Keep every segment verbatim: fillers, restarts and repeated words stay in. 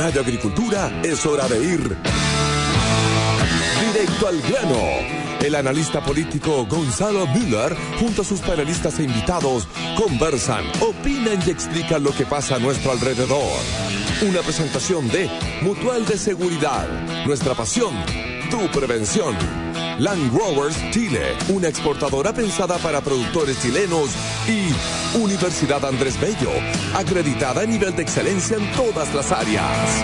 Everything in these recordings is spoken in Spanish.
Radio Agricultura es hora de ir directo al grano. El analista político Gonzalo Müller, junto a sus panelistas e invitados, conversan, opinan y explican lo que pasa a nuestro alrededor. Una presentación de Mutual de Seguridad, nuestra pasión, tu prevención. Land Growers Chile, una exportadora pensada para productores chilenos, y Universidad Andrés Bello, acreditada a nivel de excelencia en todas las áreas.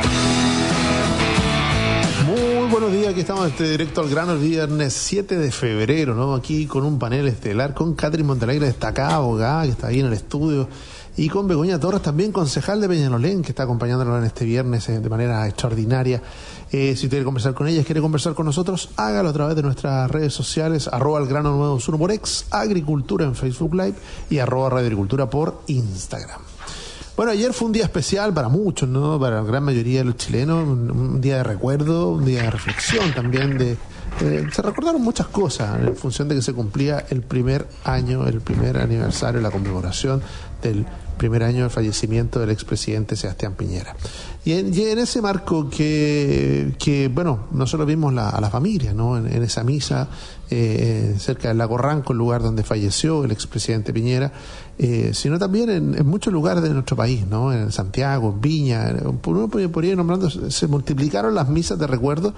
Muy buenos días, aquí estamos en este directo al grano el viernes siete de febrero, ¿no? Aquí con un panel estelar con Catherine Montalegre, destacada abogada, que está ahí en el estudio, y con Begoña Torres, también concejal de Peñalolén, que está acompañándonos en este viernes eh, de manera extraordinaria. Eh, si quiere conversar con ella, quiere conversar con nosotros, hágalo a través de nuestras redes sociales, arroba el grano nueve uno por X, Agricultura en Facebook Live y arroba Radio Agricultura por Instagram. Bueno, ayer fue un día especial para muchos, ¿no? Para la gran mayoría de los chilenos, un, un día de recuerdo, un día de reflexión también. de eh, Se recordaron muchas cosas en función de que se cumplía el primer año, el primer aniversario, la conmemoración del primer año del fallecimiento del expresidente Sebastián Piñera. Y en, y en ese marco que, que, bueno, nosotros vimos la, a la familia, ¿no? En, en esa misa, eh, cerca del lago Ranco, el lugar donde falleció el expresidente Piñera, eh, sino también en, en muchos lugares de nuestro país, ¿no? En Santiago, en Viña, por uno por ir nombrando, se multiplicaron las misas de recuerdo.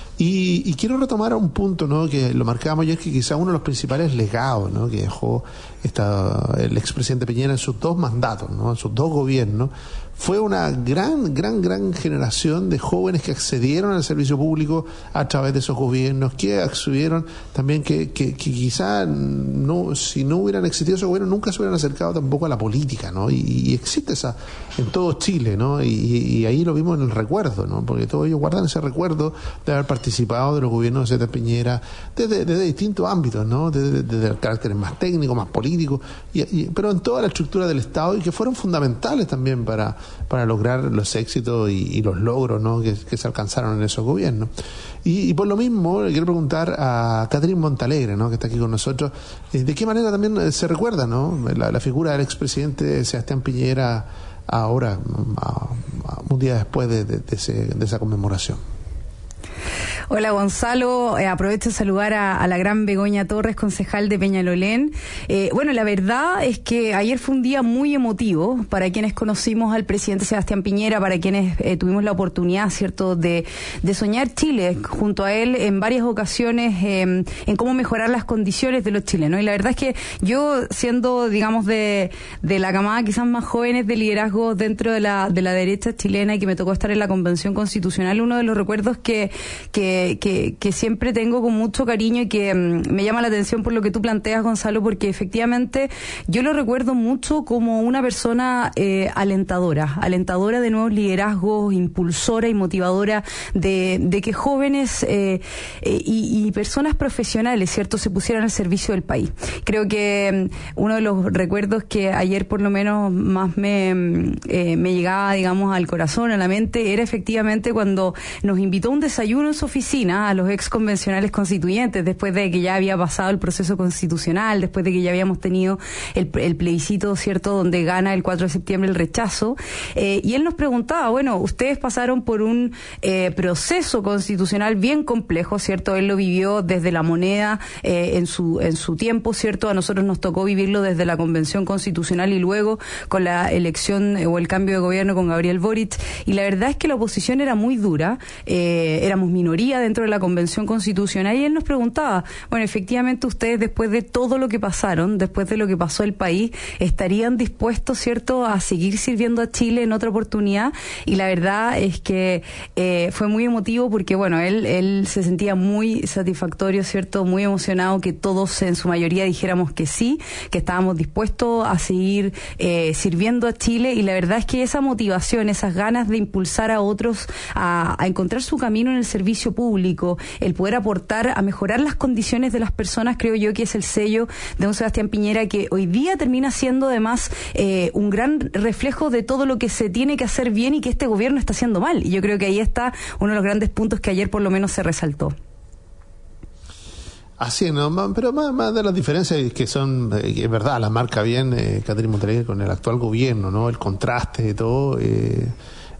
Y, y quiero retomar un punto, ¿no? Que lo marcábamos ayer, que quizá uno de los principales legados, ¿no? Que dejó esta, el expresidente Piñera en sus dos mandatos, ¿no? En sus dos gobiernos, fue una gran, gran, gran generación de jóvenes que accedieron al servicio público a través de esos gobiernos, que accedieron también, que, que, que quizá no, si no hubieran existido esos gobiernos, nunca se hubieran acercado tampoco a la política, ¿no? Y, y existe esa en todo Chile, ¿no? Y, y ahí lo vimos en el recuerdo, ¿no? Porque todos ellos guardan ese recuerdo de haber participado de los gobiernos de Sebastián Piñera desde, desde distintos ámbitos, ¿no? Desde, desde el carácter más técnico, más político, y, y, pero en toda la estructura del Estado, y que fueron fundamentales también para para lograr los éxitos y, y los logros, ¿no? que, que se alcanzaron en esos gobiernos. Y, y por lo mismo, le quiero preguntar a Catherine Montalegre, ¿no? que está aquí con nosotros, eh, ¿de qué manera también se recuerda, ¿no? la, la figura del expresidente Sebastián Piñera ahora, a, a un día después de, de, de, ese, de esa conmemoración? Hola Gonzalo, eh, aprovecho de saludar a, a la gran Begoña Torres, concejal de Peñalolén. Eh, bueno, la verdad es que ayer fue un día muy emotivo para quienes conocimos al presidente Sebastián Piñera, para quienes eh, tuvimos la oportunidad, ¿cierto?, de, de soñar Chile junto a él en varias ocasiones, eh, en cómo mejorar las condiciones de los chilenos. Y la verdad es que yo, siendo, digamos, de, de la camada quizás más jóvenes de liderazgo dentro de la, de la derecha chilena, y que me tocó estar en la Convención Constitucional, uno de los recuerdos que, que Que, que siempre tengo con mucho cariño, y que um, me llama la atención por lo que tú planteas, Gonzalo, porque efectivamente yo lo recuerdo mucho como una persona eh, alentadora, alentadora de nuevos liderazgos, impulsora y motivadora de, de que jóvenes eh, eh, y, y personas profesionales, ¿cierto?, se pusieran al servicio del país. Creo que um, uno de los recuerdos que ayer por lo menos más me, eh, me llegaba, digamos, al corazón, a la mente, era efectivamente cuando nos invitó a un desayuno en su oficina a los ex convencionales constituyentes, después de que ya había pasado el proceso constitucional, después de que ya habíamos tenido el, el plebiscito, ¿cierto?, donde gana el cuatro de septiembre el rechazo, eh, y él nos preguntaba, bueno, ustedes pasaron por un eh, proceso constitucional bien complejo, ¿cierto? Él lo vivió desde la moneda eh, en su en su tiempo, ¿cierto? A nosotros nos tocó vivirlo desde la Convención Constitucional y luego con la elección eh, o el cambio de gobierno con Gabriel Boric, y la verdad es que la oposición era muy dura, eh, éramos minoría dentro de la Convención Constitucional, y él nos preguntaba, bueno, efectivamente ustedes, después de todo lo que pasaron, después de lo que pasó el país, ¿estarían dispuestos, cierto, a seguir sirviendo a Chile en otra oportunidad? Y la verdad es que eh, fue muy emotivo, porque bueno, él, él se sentía muy satisfactorio, cierto, muy emocionado que todos en su mayoría dijéramos que sí, que estábamos dispuestos a seguir eh, sirviendo a Chile, y la verdad es que esa motivación, esas ganas de impulsar a otros a, a encontrar su camino en el servicio público, el poder aportar a mejorar las condiciones de las personas, creo yo que es el sello de un Sebastián Piñera que hoy día termina siendo además eh, un gran reflejo de todo lo que se tiene que hacer bien y que este gobierno está haciendo mal. Y yo creo que ahí está uno de los grandes puntos que ayer por lo menos se resaltó. Así, ¿no? Pero más, más de las diferencias que son, eh, es verdad, la marca bien eh, Catherine Montalegre con el actual gobierno, ¿no? El contraste de todo, eh,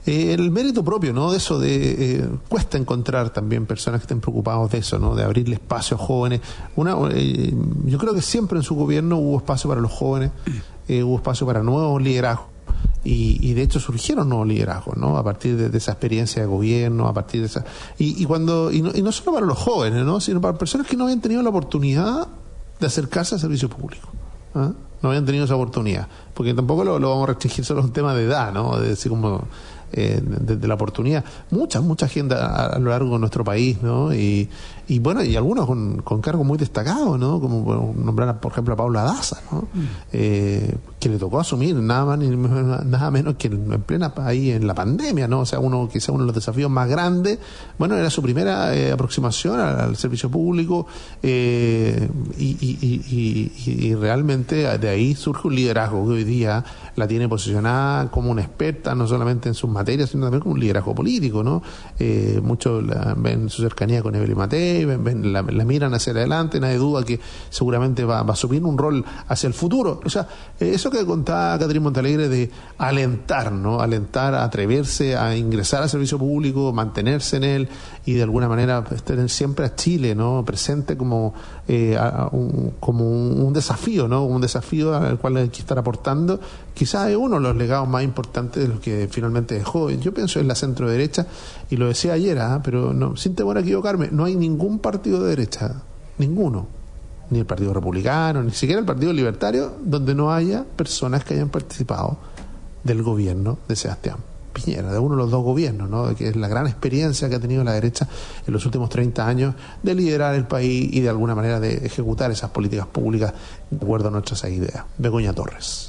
Eh, el mérito propio, ¿no? De eso, de eh, cuesta encontrar también personas que estén preocupados de eso, ¿no? De abrirle espacio a jóvenes. Una, eh, yo creo que siempre en su gobierno hubo espacio para los jóvenes, eh, hubo espacio para nuevos liderazgos. Y, y de hecho surgieron nuevos liderazgos, ¿no? A partir de, de esa experiencia de gobierno, a partir de esa y, y cuando y no, y no solo para los jóvenes, ¿no? Sino para personas que no habían tenido la oportunidad de acercarse al servicio público, ¿eh? No habían tenido esa oportunidad, porque tampoco lo, lo vamos a restringir solo a un tema de edad, ¿no? De decir como eh, de, de la oportunidad. Mucha, mucha gente a, a lo largo de nuestro país, ¿no? Y, y bueno, y algunos con, con cargos muy destacados, ¿no? Como bueno, nombrar, por ejemplo, a Paula Daza, ¿no? Mm. Eh, que le tocó asumir nada más ni nada menos que en plena ahí en la pandemia, ¿no? O sea, uno quizá uno de los desafíos más grandes, bueno, era su primera eh, aproximación al, al servicio público eh, y, y, y, y, y realmente de ahí surge un liderazgo que hoy día la tiene posicionada como una experta, no solamente en sus materias, sino también como un liderazgo político, ¿no? Eh, muchos la, ven su cercanía con Evelyn Matei, ven, ven la, la miran hacia adelante, nadie duda que seguramente va, va a asumir un rol hacia el futuro. O sea, eso que contaba Catherine Montealegre de alentar, ¿no? Alentar a atreverse a ingresar al servicio público, mantenerse en él y de alguna manera tener siempre a Chile, ¿no? Presente como eh, a, un, como un, un desafío, ¿no? Un desafío al cual hay que estar aportando. Quizás es uno de los legados más importantes de los que finalmente dejó. Yo pienso en la centro derecha y lo decía ayer, ¿eh? Pero no, sin temor a equivocarme, no hay ningún partido de derecha, ninguno. Ni el Partido Republicano, ni siquiera el Partido Libertario, donde no haya personas que hayan participado del gobierno de Sebastián Piñera, de uno de los dos gobiernos, ¿no? Que es la gran experiencia que ha tenido la derecha en los últimos treinta años de liderar el país y de alguna manera de ejecutar esas políticas públicas de acuerdo a nuestras ideas. Begoña Torres.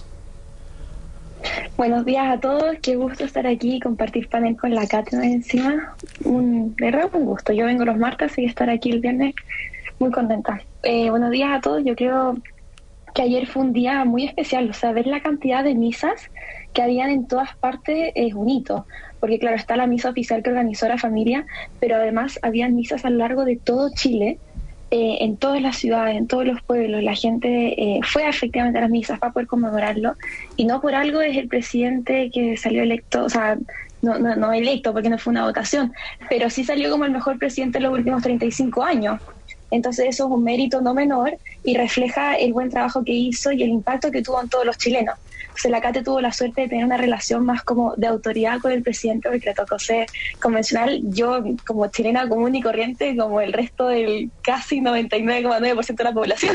Buenos días a todos, qué gusto estar aquí y compartir panel con la Cátedra encima. Un, de verdad un gusto. Yo vengo los martes y estar aquí el viernes muy contenta. Eh, buenos días a todos. Yo creo que ayer fue un día muy especial. O sea, ver la cantidad de misas que habían en todas partes es un hito. Porque claro, está la misa oficial que organizó la familia, pero además habían misas a lo largo de todo Chile, eh, en todas las ciudades, en todos los pueblos. La gente eh, fue efectivamente a las misas para poder conmemorarlo. Y no por algo es el presidente que salió electo, o sea, no, no, no electo porque no fue una votación, pero sí salió como el mejor presidente en los últimos treinta y cinco años. Entonces eso es un mérito no menor y refleja el buen trabajo que hizo y el impacto que tuvo en todos los chilenos. Entonces la Cate tuvo la suerte de tener una relación más como de autoridad con el presidente, porque le tocó ser convencional. Yo, como chilena común y corriente, como el resto del casi noventa y nueve coma nueve por ciento de la población.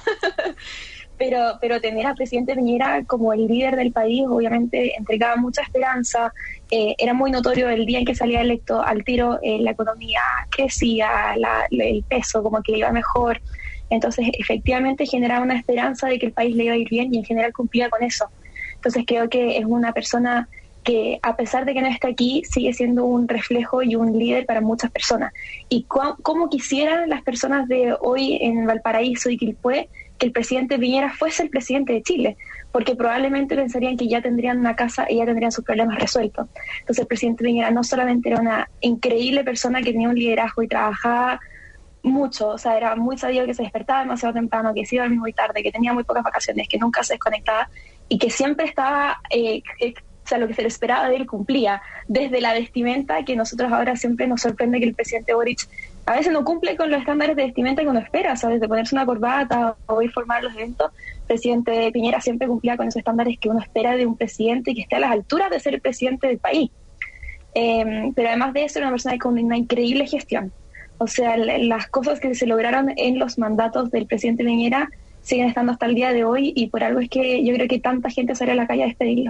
pero pero tener al presidente Piñera como el líder del país obviamente entregaba mucha esperanza. Eh, era muy notorio el día en que salía electo, al tiro eh, la economía crecía, la, el peso como que le iba mejor. Entonces efectivamente generaba una esperanza de que el país le iba a ir bien y en general cumplía con eso. Entonces creo que es una persona que, a pesar de que no está aquí, sigue siendo un reflejo y un líder para muchas personas. Y cu- cómo quisieran las personas de hoy en Valparaíso y Quilpué que el presidente Piñera fuese el presidente de Chile, porque probablemente pensarían que ya tendrían una casa y ya tendrían sus problemas resueltos. Entonces el presidente Piñera no solamente era una increíble persona que tenía un liderazgo y trabajaba mucho, o sea, era muy sabido que se despertaba demasiado temprano, que se iba muy tarde, que tenía muy pocas vacaciones, que nunca se desconectaba y que siempre estaba, eh, eh, o sea, lo que se le esperaba de él cumplía, desde la vestimenta, que nosotros ahora siempre nos sorprende que el presidente Boric a veces no cumple con los estándares de vestimenta que uno espera, ¿sabes? De ponerse una corbata o ir a formar los eventos. El presidente Piñera siempre cumplía con esos estándares que uno espera de un presidente y que esté a las alturas de ser el presidente del país. Eh, pero además de eso, era una persona con una increíble gestión. O sea, las cosas que se lograron en los mandatos del presidente Piñera siguen estando hasta el día de hoy y por algo es que yo creo que tanta gente sale a la calle a despedirlo.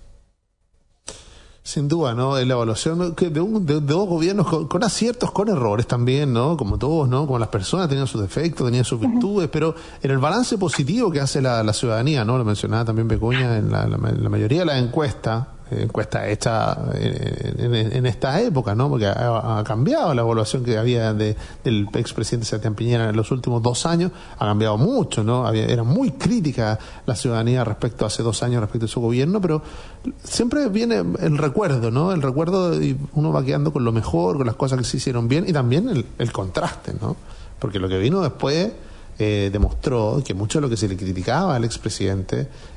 Sin duda, ¿no? La evaluación de, un, de, de dos gobiernos con, con aciertos, con errores también, ¿no? Como todos, ¿no? Como las personas tenían sus defectos, tenían sus virtudes, uh-huh. Pero en el balance positivo que hace la, la ciudadanía, ¿no? Lo mencionaba también Begoña, en la, la, la mayoría de las encuestas, encuesta hecha en, en, en esta época, ¿no? Porque ha, ha cambiado la evaluación que había de, del expresidente Sebastián Piñera en los últimos dos años, ha cambiado mucho, ¿no? Había, era muy crítica la ciudadanía respecto a hace dos años, respecto a su gobierno, pero siempre viene el recuerdo, ¿no? El recuerdo y uno va quedando con lo mejor, con las cosas que se hicieron bien y también el, el contraste, ¿no? Porque lo que vino después eh, demostró que mucho de lo que se le criticaba al expresidente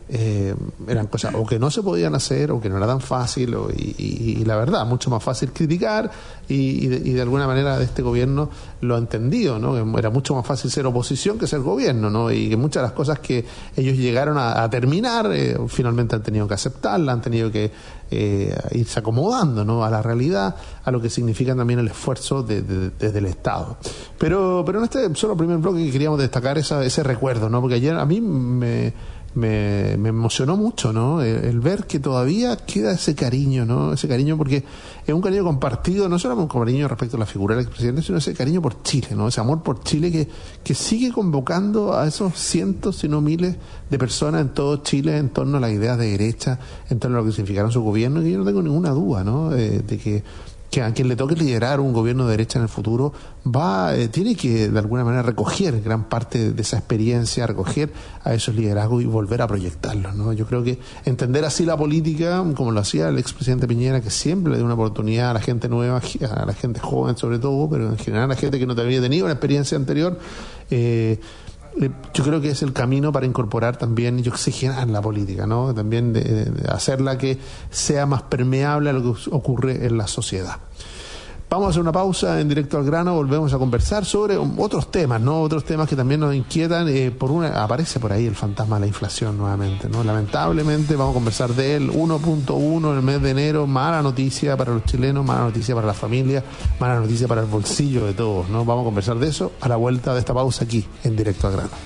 eh, eran cosas o que no se podían hacer o que no era tan fácil o, y, y, y la verdad, mucho más fácil criticar y, y, de, y de alguna manera de este gobierno lo ha entendido, ¿no? Que era mucho más fácil ser oposición que ser gobierno, ¿no? Y que muchas de las cosas que ellos llegaron a, a terminar eh, finalmente han tenido que aceptarla, han tenido que eh, irse acomodando, ¿no? A la realidad, a lo que significa también el esfuerzo de, de, de, desde el Estado. Pero, pero en este solo primer bloque queríamos destacar esa, ese recuerdo, ¿no? Porque ayer a mí me Me, me emocionó mucho, ¿no? El, el ver que todavía queda ese cariño, ¿no? Ese cariño porque es un cariño compartido, no solamente un cariño respecto a la figura del expresidente, sino ese cariño por Chile, ¿no? Ese amor por Chile que, que sigue convocando a esos cientos, si no miles de personas en todo Chile en torno a las ideas de derecha, en torno a lo que significaron su gobierno, y yo no tengo ninguna duda, ¿no? Eh, de que que a quien le toque liderar un gobierno de derecha en el futuro va eh, tiene que de alguna manera recoger gran parte de esa experiencia, recoger a esos liderazgos y volver a proyectarlos, ¿no? Yo creo que entender así la política, como lo hacía el expresidente Piñera, que siempre le da una oportunidad a la gente nueva, a la gente joven sobre todo, pero en general a la gente que no había tenido una experiencia anterior, eh, yo creo que es el camino para incorporar también y oxigenar la política, ¿no? También de, de hacerla que sea más permeable a lo que ocurre en la sociedad. Vamos a hacer una pausa en Directo al Grano, volvemos a conversar sobre otros temas, ¿no? Otros temas que también nos inquietan. Eh, por una, aparece por ahí el fantasma de la inflación nuevamente, ¿no? Lamentablemente vamos a conversar de él. uno punto uno en el mes de enero, mala noticia para los chilenos, mala noticia para la familia, mala noticia para el bolsillo de todos, ¿no? Vamos a conversar de eso a la vuelta de esta pausa aquí en Directo al Grano.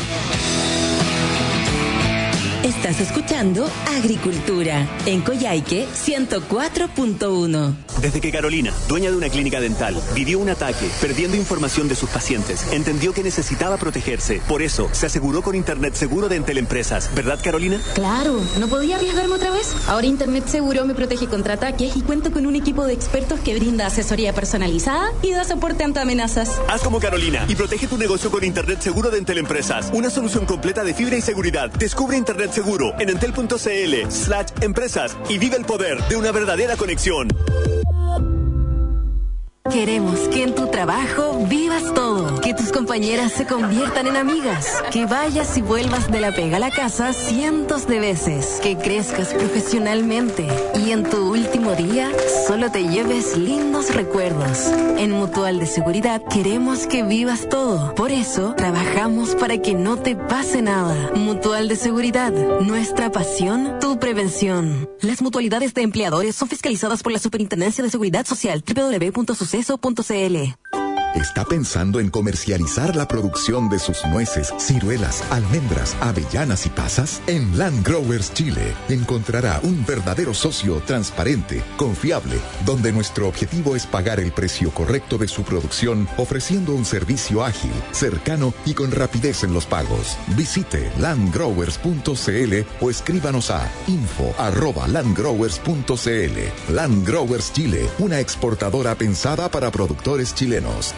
Estás escuchando Agricultura en Coyhaique ciento cuatro punto uno. Desde que Carolina, dueña de una clínica dental, vivió un ataque perdiendo información de sus pacientes, entendió que necesitaba protegerse. Por eso, se aseguró con Internet Seguro de Entel Empresas. ¿Verdad, Carolina? Claro, no podía arriesgarme otra vez. Ahora Internet Seguro me protege contra ataques y cuento con un equipo de expertos que brinda asesoría personalizada y da soporte ante amenazas. Haz como Carolina y protege tu negocio con Internet Seguro de Entel Empresas. Una solución completa de fibra y seguridad. Descubre Internet Seguro en entel punto cl slash empresas y vive el poder de una verdadera conexión. Queremos que en tu trabajo vivas todo, que tus compañeras se conviertan en amigas, que vayas y vuelvas de la pega a la casa cientos de veces, que crezcas profesionalmente y en tu último día solo te lleves lindos recuerdos. En Mutual de Seguridad queremos que vivas todo, por eso trabajamos para que no te pase nada. Mutual de Seguridad, nuestra pasión, tu prevención. Las mutualidades de empleadores son fiscalizadas por la Superintendencia de Seguridad Social, doble u doble u doble u punto suceso punto c l. ¿Está pensando en comercializar la producción de sus nueces, ciruelas, almendras, avellanas y pasas? En Land Growers Chile encontrará un verdadero socio transparente, confiable, donde nuestro objetivo es pagar el precio correcto de su producción, ofreciendo un servicio ágil, cercano y con rapidez en los pagos. Visite land growers punto c l o escríbanos a info arroba land growers punto c l. Land Growers Chile, una exportadora pensada para productores chilenos.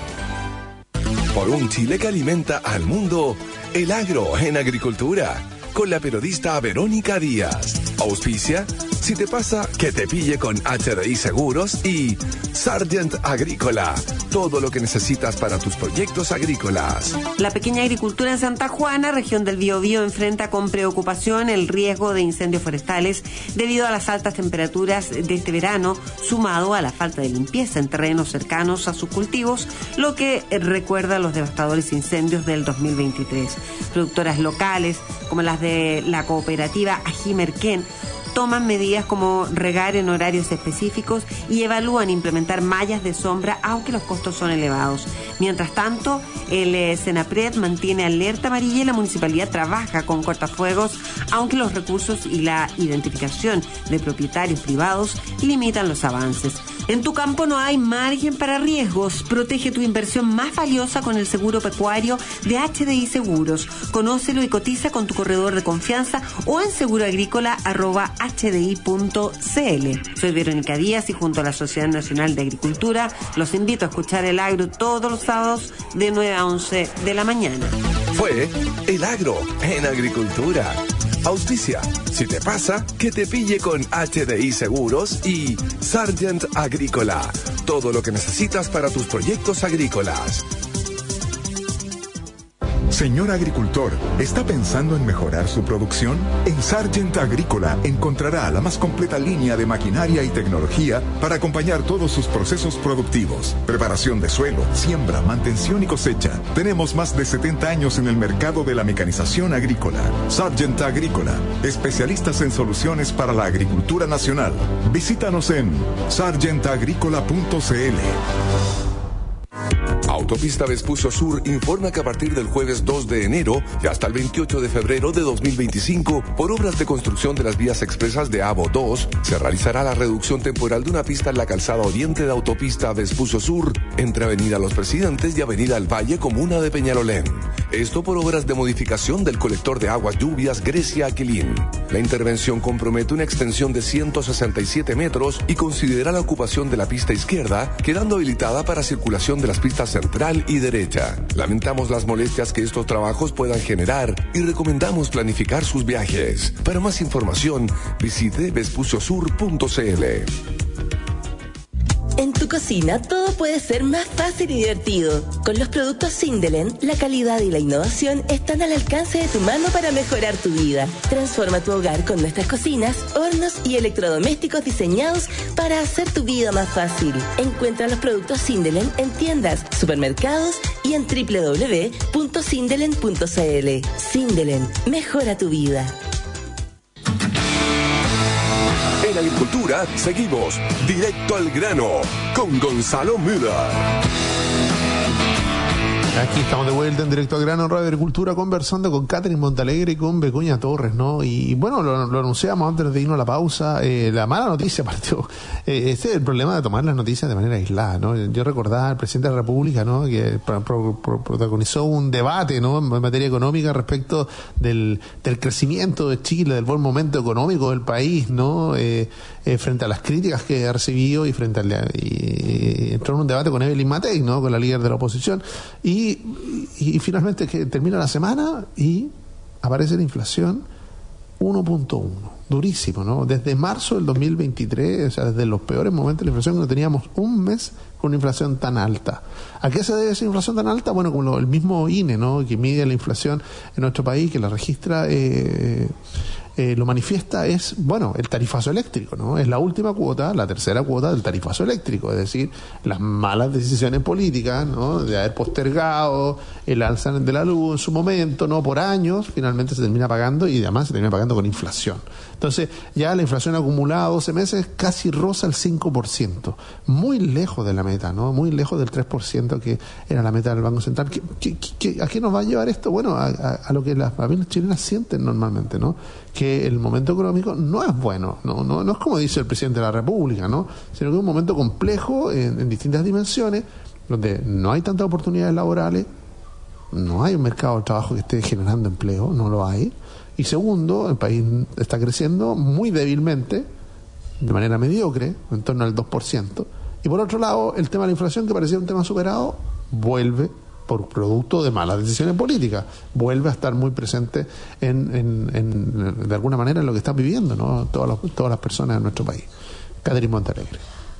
Por un Chile que alimenta al mundo, el agro en agricultura, con la periodista Verónica Díaz. Auspicia, si te pasa, que te pille con H D I Seguros y Sargent Agrícola, todo lo que necesitas para tus proyectos agrícolas. La pequeña agricultura en Santa Juana, región del Biobío, enfrenta con preocupación el riesgo de incendios forestales debido a las altas temperaturas de este verano, sumado a la falta de limpieza en terrenos cercanos a sus cultivos, lo que recuerda los devastadores incendios del dos mil veintitrés. Productoras locales, como las de la cooperativa Ajimerquén, toman medidas como regar en horarios específicos y evalúan implementar mallas de sombra, aunque los costos son elevados. Mientras tanto, el eh, Senapred mantiene alerta amarilla y la municipalidad trabaja con cortafuegos, aunque los recursos y la identificación de propietarios privados limitan los avances. En tu campo no hay margen para riesgos. Protege tu inversión más valiosa con el seguro pecuario de H D I Seguros. Conócelo y cotiza con tu corredor de confianza o en seguroagrícola arroba h d i punto c l. Soy Verónica Díaz y junto a la Sociedad Nacional de Agricultura los invito a escuchar El Agro todos los sábados de nueve a once de la mañana. Fue El Agro en agricultura. Auspicia, si te pasa, que te pille con H D I Seguros y Sargent Agrícola, todo lo que necesitas para tus proyectos agrícolas. Señor agricultor, ¿está pensando en mejorar su producción? En Sargent Agrícola encontrará la más completa línea de maquinaria y tecnología para acompañar todos sus procesos productivos. Preparación de suelo, siembra, mantención y cosecha. Tenemos más de setenta años en el mercado de la mecanización agrícola. Sargent Agrícola, especialistas en soluciones para la agricultura nacional. Visítanos en sargent agrícola punto c l. Autopista Vespucio Sur informa que a partir del jueves dos de enero y hasta el veintiocho de febrero de dos mil veinticinco, por obras de construcción de las vías expresas de AVO dos, se realizará la reducción temporal de una pista en la calzada oriente de Autopista Vespucio Sur, entre Avenida Los Presidentes y Avenida El Valle, comuna de Peñalolén. Esto por obras de modificación del colector de aguas lluvias Grecia-Aquilín. La intervención compromete una extensión de ciento sesenta y siete metros y considera la ocupación de la pista izquierda, quedando habilitada para circulación de las pistas central y derecha. Lamentamos las molestias que estos trabajos puedan generar y recomendamos planificar sus viajes. Para más información, visite vespucio sur punto c l. En tu cocina todo puede ser más fácil y divertido. Con los productos Sindelen, la calidad y la innovación están al alcance de tu mano para mejorar tu vida. Transforma tu hogar con nuestras cocinas, hornos y electrodomésticos diseñados para hacer tu vida más fácil. Encuentra los productos Sindelen en tiendas, supermercados y en doble u doble u doble u punto sindelen punto c l. Sindelen, mejora tu vida. En Agricultura seguimos directo al grano con Gonzalo Müller. Aquí estamos de vuelta en Directo al Grano, Radio Agricultura, conversando con Catherine Montalegre y con Begoña Torres, ¿no? Y bueno, lo, lo anunciamos antes de irnos a la pausa. Eh, la mala noticia partió. Eh, ese es el problema de tomar las noticias de manera aislada, ¿no? Yo recordaba al presidente de la República, ¿no? Que pro, pro, pro, protagonizó un debate, ¿no? En materia económica respecto del, del crecimiento de Chile, del buen momento económico del país, ¿no? Eh, eh, frente a las críticas que ha recibido y frente al y, y entró en un debate con Evelyn Matei, ¿no? Con la líder de la oposición. Y Y, y finalmente que termina la semana y aparece la inflación uno punto uno, durísimo, ¿no? Desde marzo del dos mil veintitrés, o sea, desde los peores momentos de la inflación, no teníamos un mes con una inflación tan alta. ¿A qué se debe esa inflación tan alta? Bueno, como lo, el mismo I N E, ¿no? Que mide la inflación en nuestro país, que la registra, eh, eh, lo manifiesta, es, bueno, el tarifazo eléctrico, ¿no? Es la última cuota, la tercera cuota del tarifazo eléctrico, es decir, las malas decisiones políticas, ¿no? De haber postergado el alza de la luz en su momento, ¿no? Por años, finalmente se termina pagando y además se termina pagando con inflación. Entonces, ya la inflación acumulada doce meses casi roza el cinco por ciento, muy lejos de la meta, ¿no? Muy lejos del tres por ciento que era la meta del Banco Central. ¿Qué, qué, qué, ¿A qué nos va a llevar esto? Bueno, a, a, a lo que las familias chilenas sienten normalmente, ¿no? Que el momento económico no es bueno, no, no, no es como dice el presidente de la República, ¿no? Sino que es un momento complejo en, en distintas dimensiones, donde no hay tantas oportunidades laborales, no hay un mercado de trabajo que esté generando empleo, no lo hay. Y segundo, el país está creciendo muy débilmente, de manera mediocre, en torno al dos por ciento. Y por otro lado, el tema de la inflación, que parecía un tema superado, vuelve, por producto de malas decisiones políticas, vuelve a estar muy presente en, en, en de alguna manera en lo que están viviendo, ¿no? Todas las, todas las personas en nuestro país. Catherine Montalegre.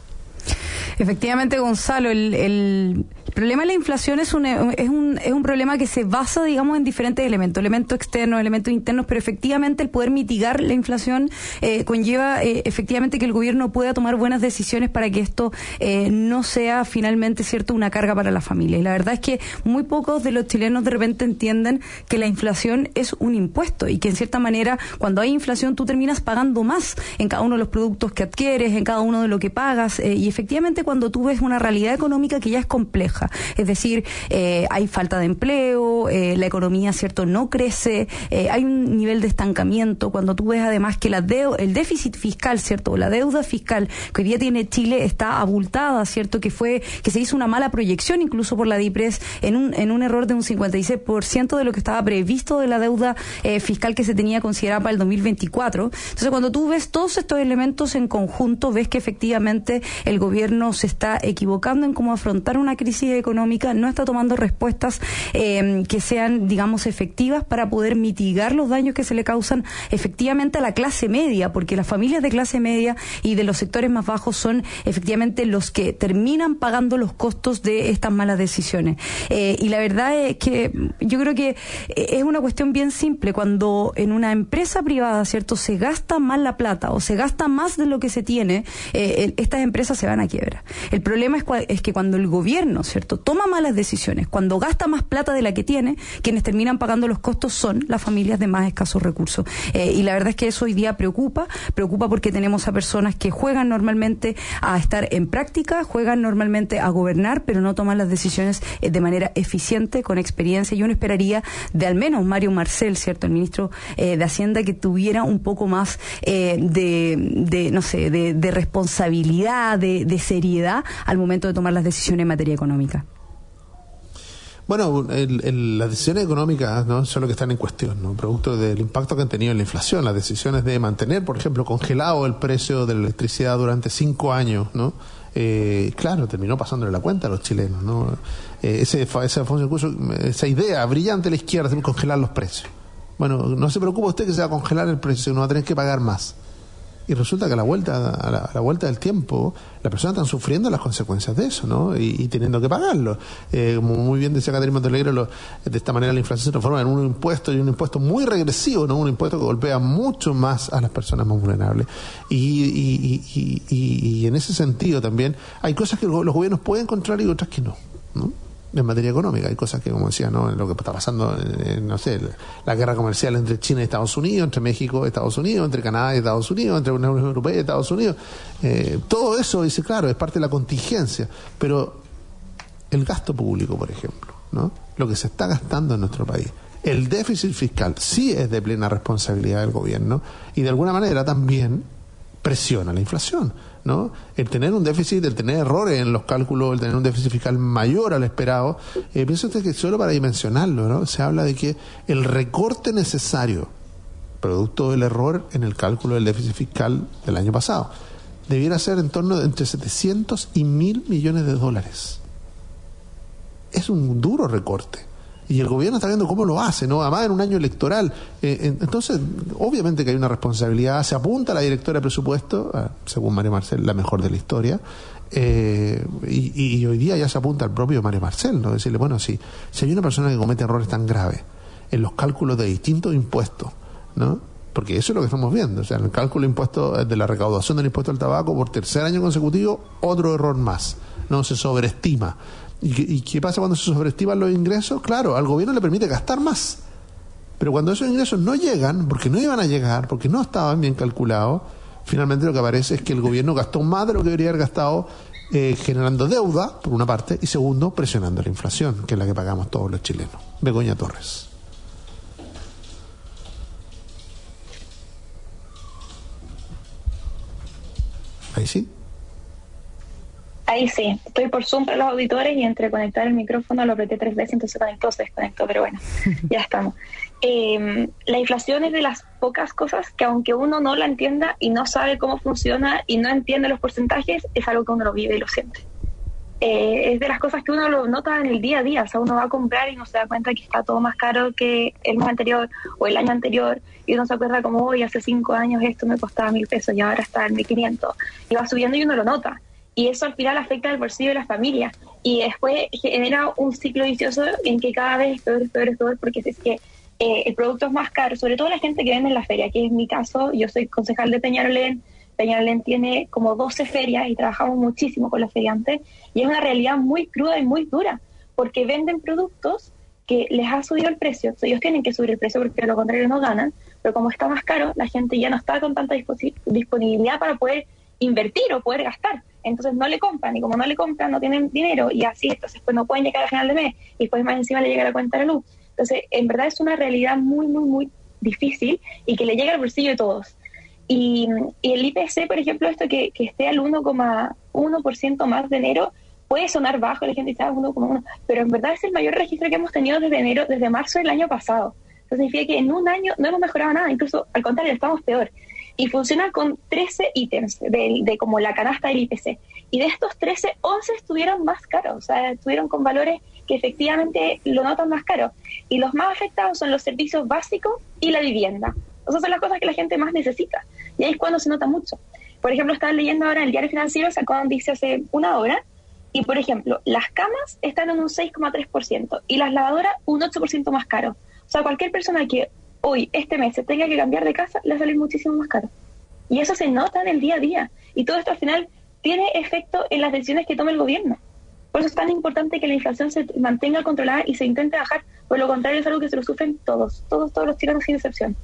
Efectivamente, Gonzalo, el, el problema de la inflación es un, es un es un problema que se basa, digamos, en diferentes elementos, elementos externos, elementos internos, pero efectivamente el poder mitigar la inflación eh, conlleva eh, efectivamente que el gobierno pueda tomar buenas decisiones para que esto eh, no sea finalmente, cierto, una carga para la familia. Y la verdad es que muy pocos de los chilenos de repente entienden que la inflación es un impuesto y que en cierta manera cuando hay inflación tú terminas pagando más en cada uno de los productos que adquieres, en cada uno de lo que pagas eh, y efectivamente cuando tú ves una realidad económica que ya es compleja, es decir, eh, hay falta de empleo, eh, la economía, cierto, no crece, eh, hay un nivel de estancamiento, cuando tú ves además que la deu- el déficit fiscal, cierto, la deuda fiscal que hoy día tiene Chile está abultada, cierto, que fue que se hizo una mala proyección incluso por la DIPRES en un en un error de un cincuenta y seis por ciento de lo que estaba previsto de la deuda eh, fiscal que se tenía considerada para el dos mil veinticuatro. Entonces, cuando tú ves todos estos elementos en conjunto, ves que efectivamente el gobierno se está equivocando en cómo afrontar una crisis materia económica no está tomando respuestas eh, que sean, digamos, efectivas para poder mitigar los daños que se le causan efectivamente a la clase media, porque las familias de clase media y de los sectores más bajos son efectivamente los que terminan pagando los costos de estas malas decisiones. Eh, y la verdad es que yo creo que es una cuestión bien simple. Cuando en una empresa privada, ¿cierto?, se gasta más la plata o se gasta más de lo que se tiene, eh, el, estas empresas se van a quiebra. El problema es, es que cuando el gobierno, ¿cierto?, toma malas decisiones, cuando gasta más plata de la que tiene, quienes terminan pagando los costos son las familias de más escasos recursos. Eh, y la verdad es que eso hoy día preocupa, preocupa porque tenemos a personas que juegan normalmente a estar en práctica, juegan normalmente a gobernar, pero no toman las decisiones eh, de manera eficiente, con experiencia. Y uno esperaría de al menos Mario Marcel, ¿cierto?, el ministro eh, de Hacienda, que tuviera un poco más eh, de, de, no sé, de, de responsabilidad, de, de seriedad al momento de tomar las decisiones en materia económica. Bueno, el, el, las decisiones económicas no son lo que están en cuestión, ¿no? Producto del impacto que han tenido en la inflación, las decisiones de mantener, por ejemplo, congelado el precio de la electricidad durante cinco años, ¿no? Eh, claro, terminó pasándole la cuenta a los chilenos, ¿no? Eh, ese, ese, esa idea brillante de la izquierda de congelar los precios. Bueno, no se preocupe usted que se va a congelar el precio, no va a tener que pagar más. Y resulta que a la vuelta a la, a la vuelta del tiempo las personas están sufriendo las consecuencias de eso, ¿no? Y, y teniendo que pagarlo. Eh, como muy bien decía Catherine Montenegro, lo, de esta manera la inflación se transforma en un impuesto, y un impuesto muy regresivo, ¿no? Un impuesto que golpea mucho más a las personas más vulnerables. Y, y, y, y, y en ese sentido también hay cosas que los gobiernos pueden controlar y otras que no, ¿no? En materia económica hay cosas que, como decía, no, lo que está pasando, eh, no sé, la guerra comercial entre China y Estados Unidos, entre México y Estados Unidos, entre Canadá y Estados Unidos, entre la Unión Europea y Estados Unidos, eh, todo eso, dice, claro, es parte de la contingencia, pero el gasto público, por ejemplo, ¿no? Lo que se está gastando en nuestro país, el déficit fiscal sí es de plena responsabilidad del gobierno y de alguna manera también presiona la inflación, ¿no? El tener un déficit, el tener errores en los cálculos, el tener un déficit fiscal mayor al esperado, eh, piensa usted que solo para dimensionarlo, ¿no? Se habla de que el recorte necesario, producto del error en el cálculo del déficit fiscal del año pasado, debiera ser en torno de entre setecientos y mil millones de dólares. Es un duro recorte. Y el gobierno está viendo cómo lo hace, ¿no? Además en un año electoral. Eh, entonces, obviamente que hay una responsabilidad. Se apunta a la directora de presupuesto, eh, según Mario Marcel, la mejor de la historia. Eh, y, y hoy día ya se apunta al propio Mario Marcel, ¿no? Decirle, bueno, si, si hay una persona que comete errores tan graves en los cálculos de distintos impuestos, ¿no? Porque eso es lo que estamos viendo. O sea, en el cálculo de impuestos, de la recaudación del impuesto al tabaco, por tercer año consecutivo, otro error más, ¿no? Se sobreestima. ¿Y qué, ¿Y qué pasa cuando se sobreestiman los ingresos? Claro, al gobierno le permite gastar más. Pero cuando esos ingresos no llegan, porque no iban a llegar, porque no estaban bien calculados, finalmente lo que aparece es que el gobierno gastó más de lo que debería haber gastado, eh, generando deuda, por una parte, y segundo, presionando la inflación, que es la que pagamos todos los chilenos. Begoña Torres. Ahí sí. Ahí sí, estoy por Zoom para los auditores y entre conectar el micrófono lo apreté tres veces, entonces se conectó, se desconectó, pero bueno, ya estamos. Eh, la inflación es de las pocas cosas que aunque uno no la entienda y no sabe cómo funciona y no entiende los porcentajes, es algo que uno lo vive y lo siente. Eh, es de las cosas que uno lo nota en el día a día, o sea, uno va a comprar y no se da cuenta que está todo más caro que el mes anterior o el año anterior, y uno se acuerda como, hoy hace cinco años esto me costaba mil pesos y ahora está en mil quinientos, y va subiendo y uno lo nota. Y eso al final afecta al bolsillo de la familia y después genera un ciclo vicioso en que cada vez es peor, es peor, es peor, porque si es que eh, el producto es más caro, sobre todo la gente que vende en la feria, que es mi caso. Yo soy concejal de Peñalolén. Peñalolén tiene como doce ferias y trabajamos muchísimo con los feriantes, y es una realidad muy cruda y muy dura, porque venden productos que les ha subido el precio. O sea, ellos tienen que subir el precio porque de lo contrario no ganan, pero como está más caro, la gente ya no está con tanta disponibilidad para poder invertir o poder gastar. Entonces no le compran, y como no le compran no tienen dinero, y así entonces pues no pueden llegar al final de mes, y después más encima le llega la cuenta de luz. Entonces en verdad es una realidad muy muy muy difícil y que le llega al bolsillo de todos. Y, y el I P C, por ejemplo, esto que, que esté al uno coma uno por ciento más de enero, puede sonar bajo, la gente dice uno coma uno, pero en verdad es el mayor registro que hemos tenido desde enero, desde marzo del año pasado. Eso significa que en un año no hemos mejorado nada, incluso al contrario, estamos peor. y funciona con trece ítems de, de como la canasta del I P C. Y de estos trece, once estuvieron más caros, o sea, estuvieron con valores que efectivamente lo notan más caro. Y los más afectados son los servicios básicos y la vivienda. Esas son las cosas que la gente más necesita. Y ahí es cuando se nota mucho. Por ejemplo, estaba leyendo ahora en el Diario Financiero, sacó un índice hace una hora, y por ejemplo, las camas están en un seis coma tres por ciento y las lavadoras un ocho por ciento más caro. O sea, cualquier persona que hoy, este mes, se tenga que cambiar de casa, le va a salir muchísimo más caro. Y eso se nota en el día a día. Y todo esto al final tiene efecto en las decisiones que tome el gobierno. Por eso es tan importante que la inflación se mantenga controlada y se intente bajar. Por lo contrario, es algo que se lo sufren todos, todos, todos los chilenos sin excepción.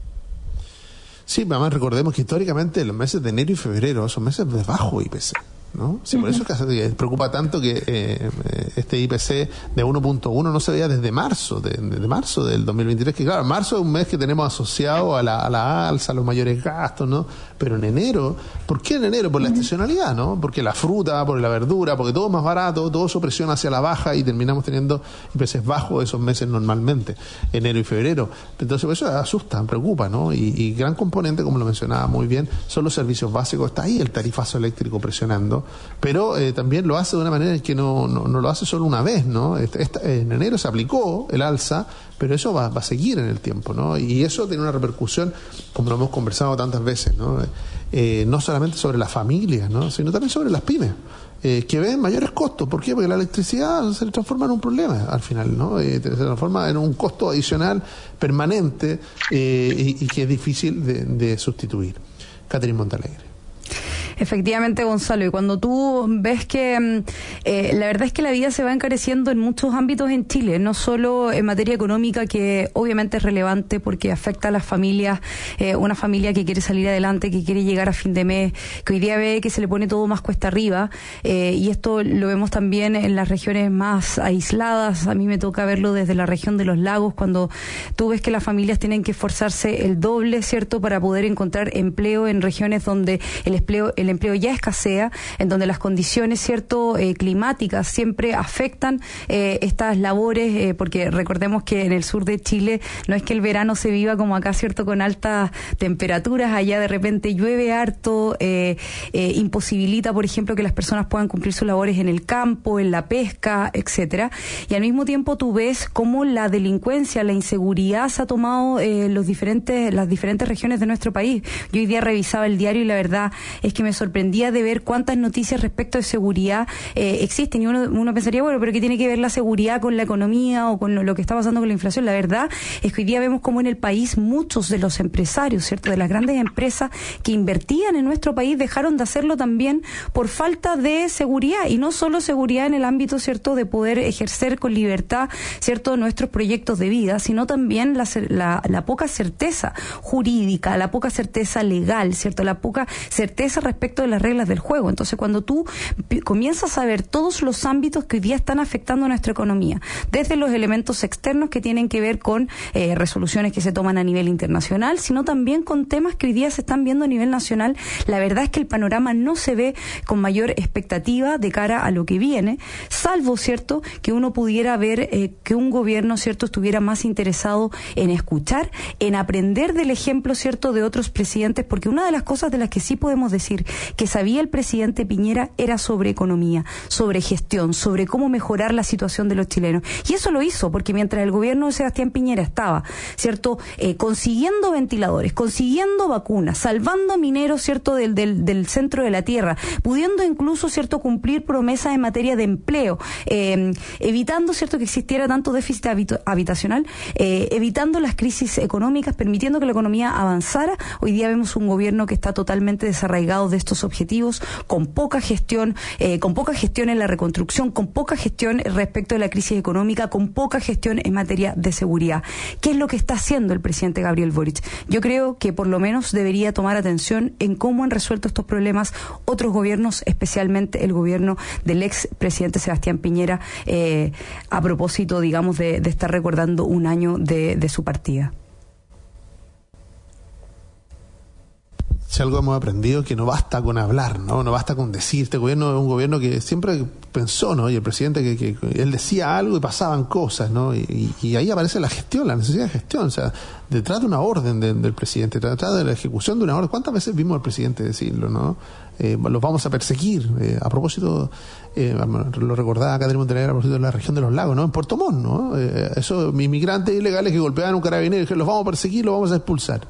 Sí, además recordemos que históricamente los meses de enero y febrero son meses de bajo I P C, ¿no? Sí, uh-huh. Por eso es que preocupa tanto que eh, este I P C de uno punto uno no se veía desde marzo, de, de marzo del dos mil veintitrés, que claro, marzo es un mes que tenemos asociado a la, a la alza, a los mayores gastos, ¿no? Pero en enero, ¿por qué en enero? Por la uh-huh. estacionalidad, ¿no? Porque la fruta, por la verdura, porque todo es más barato, todo eso presiona hacia la baja y terminamos teniendo I P Cs bajos esos meses normalmente, enero y febrero. Entonces eso asusta, preocupa, ¿no? Y, y gran componente, como lo mencionaba muy bien, son los servicios básicos. Está ahí el tarifazo eléctrico presionando, pero eh, también lo hace de una manera en que no, no, no lo hace solo una vez, ¿no? Esta, esta, en enero se aplicó el alza, pero eso va, va a seguir en el tiempo, ¿no? Y eso tiene una repercusión, como lo hemos conversado tantas veces, ¿no? Eh, no solamente sobre las familias, ¿no? Sino también sobre las pymes, eh, que ven mayores costos. ¿Por qué? Porque la electricidad se transforma en un problema al final, ¿no? Eh, se transforma en un costo adicional permanente eh, y, y que es difícil de, de sustituir. Catherine Montalegre. Efectivamente, Gonzalo, y cuando tú ves que eh, la verdad es que la vida se va encareciendo en muchos ámbitos en Chile, no solo en materia económica, que obviamente es relevante porque afecta a las familias, eh, una familia que quiere salir adelante, que quiere llegar a fin de mes, que hoy día ve que se le pone todo más cuesta arriba, eh, y esto lo vemos también en las regiones más aisladas. A mí me toca verlo desde la región de los lagos, cuando tú ves que las familias tienen que esforzarse el doble, ¿cierto?, para poder encontrar empleo en regiones donde el empleo, el empleo ya escasea, en donde las condiciones, cierto, eh, climáticas siempre afectan eh, estas labores, eh, porque recordemos que en el sur de Chile no es que el verano se viva como acá, cierto, con altas temperaturas. Allá de repente llueve harto, eh, eh, imposibilita, por ejemplo, que las personas puedan cumplir sus labores en el campo, en la pesca, etcétera. Y al mismo tiempo tú ves cómo la delincuencia, la inseguridad se ha tomado eh, los diferentes, las diferentes regiones de nuestro país. Yo hoy día revisaba el diario y la verdad es que me sorprendía de ver cuántas noticias respecto de seguridad eh, existen, y uno, uno pensaría, bueno, pero ¿qué tiene que ver la seguridad con la economía o con lo, lo que está pasando con la inflación? La verdad es que hoy día vemos como en el país muchos de los empresarios, ¿cierto?, de las grandes empresas que invertían en nuestro país dejaron de hacerlo también por falta de seguridad, y no solo seguridad en el ámbito, ¿cierto?, de poder ejercer con libertad, ¿cierto?, nuestros proyectos de vida, sino también la, la, la poca certeza jurídica, la poca certeza legal, ¿cierto?, la poca certeza respecto de las reglas del juego. Entonces, cuando tú p- comienzas a ver todos los ámbitos que hoy día están afectando a nuestra economía, desde los elementos externos que tienen que ver con eh, resoluciones que se toman a nivel internacional, sino también con temas que hoy día se están viendo a nivel nacional, la verdad es que el panorama no se ve con mayor expectativa de cara a lo que viene, salvo, ¿cierto?, que uno pudiera ver eh, que un gobierno, ¿cierto?, estuviera más interesado en escuchar, en aprender del ejemplo, ¿cierto?, de otros presidentes, porque una de las cosas de las que sí podemos decir que sabía el presidente Piñera era sobre economía, sobre gestión, sobre cómo mejorar la situación de los chilenos. Y eso lo hizo, porque mientras el gobierno de Sebastián Piñera estaba, ¿cierto?, eh, consiguiendo ventiladores, consiguiendo vacunas, salvando mineros, ¿cierto?, del, del, del centro de la tierra, pudiendo incluso, ¿cierto?, cumplir promesas en materia de empleo, eh, evitando, ¿cierto?, que existiera tanto déficit habito- habitacional, eh, evitando las crisis económicas, permitiendo que la economía avanzara. Hoy día vemos un gobierno que está totalmente desarraigado de estos objetivos, con poca gestión, eh, con poca gestión en la reconstrucción, con poca gestión respecto de la crisis económica, con poca gestión en materia de seguridad. ¿Qué es lo que está haciendo el presidente Gabriel Boric? Yo creo que por lo menos debería tomar atención en cómo han resuelto estos problemas otros gobiernos, especialmente el gobierno del ex presidente Sebastián Piñera, eh, a propósito, digamos, de, de estar recordando un año de, de su partida. Si algo hemos aprendido es que no basta con hablar, ¿no? No basta con decir. Este gobierno es un gobierno que siempre pensó, ¿no? Y el presidente que, que, que él decía algo y pasaban cosas, ¿no? Y, y ahí aparece la gestión, la necesidad de gestión. O sea, detrás de una orden de, del presidente, detrás de la ejecución de una orden. ¿Cuántas veces vimos al presidente decirlo, no? Eh, los vamos a perseguir. Eh, a propósito, eh, lo recordaba Catherine Montenegro a propósito de la región de los lagos, ¿no? En Puerto Montt, ¿no? Eh, esos inmigrantes ilegales que golpeaban a un carabinero y dijeron, los vamos a perseguir, los vamos a expulsar.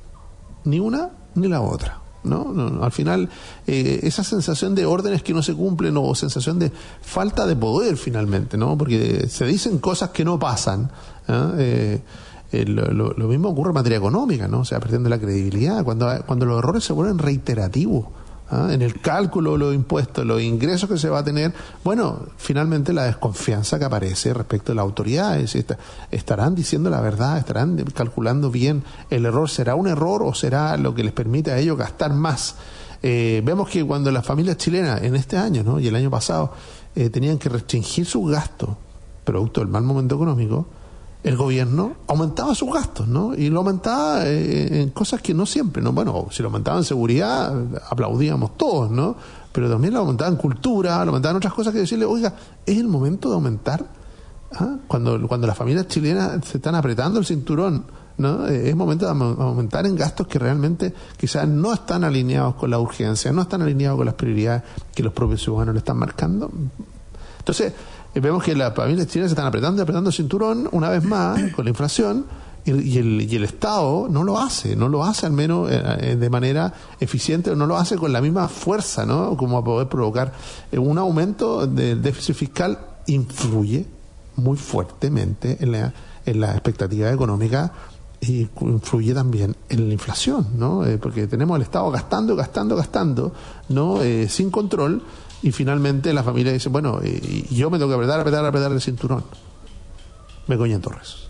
Ni una ni la otra, ¿no? no, no. Al final, eh, esa sensación de órdenes que no se cumplen o sensación de falta de poder finalmente, ¿no? Porque se dicen cosas que no pasan, ¿eh? Eh, eh, lo, lo, lo mismo ocurre en materia económica, ¿no? O sea, perdiendo la credibilidad, cuando, cuando los errores se vuelven reiterativos, ¿ah? En el cálculo de los impuestos, los ingresos que se va a tener, bueno, finalmente la desconfianza que aparece respecto de las autoridades, est- estarán diciendo la verdad, estarán calculando bien el error, ¿será un error o será lo que les permite a ellos gastar más? Eh, vemos que cuando las familias chilenas en este año, ¿no? Y el año pasado eh, tenían que restringir sus gastos producto del mal momento económico, el gobierno aumentaba sus gastos, ¿no? Y lo aumentaba eh, en cosas que no siempre, ¿no? Bueno, si lo aumentaba en seguridad, aplaudíamos todos, ¿no? Pero también lo aumentaba en cultura, lo aumentaba en otras cosas que decirle, oiga, ¿es el momento de aumentar? ¿Ah? Cuando, cuando las familias chilenas se están apretando el cinturón, ¿no? Eh, es momento de aumentar en gastos que realmente quizás no están alineados con la urgencia, no están alineados con las prioridades que los propios ciudadanos le están marcando. Entonces, vemos que las familias chilenas se están apretando y apretando el cinturón una vez más con la inflación y, y, el, y el Estado no lo hace, no lo hace al menos eh, de manera eficiente, no lo hace con la misma fuerza, ¿no? Como a poder provocar eh, un aumento del déficit fiscal influye muy fuertemente en la, en la expectativa económica y influye también en la inflación, ¿no? Eh, porque tenemos al Estado gastando, gastando, gastando, ¿no? Eh, sin control. Y finalmente la familia dice, bueno, eh, yo me tengo que apretar, apretar, apretar el cinturón. Begoña Torres.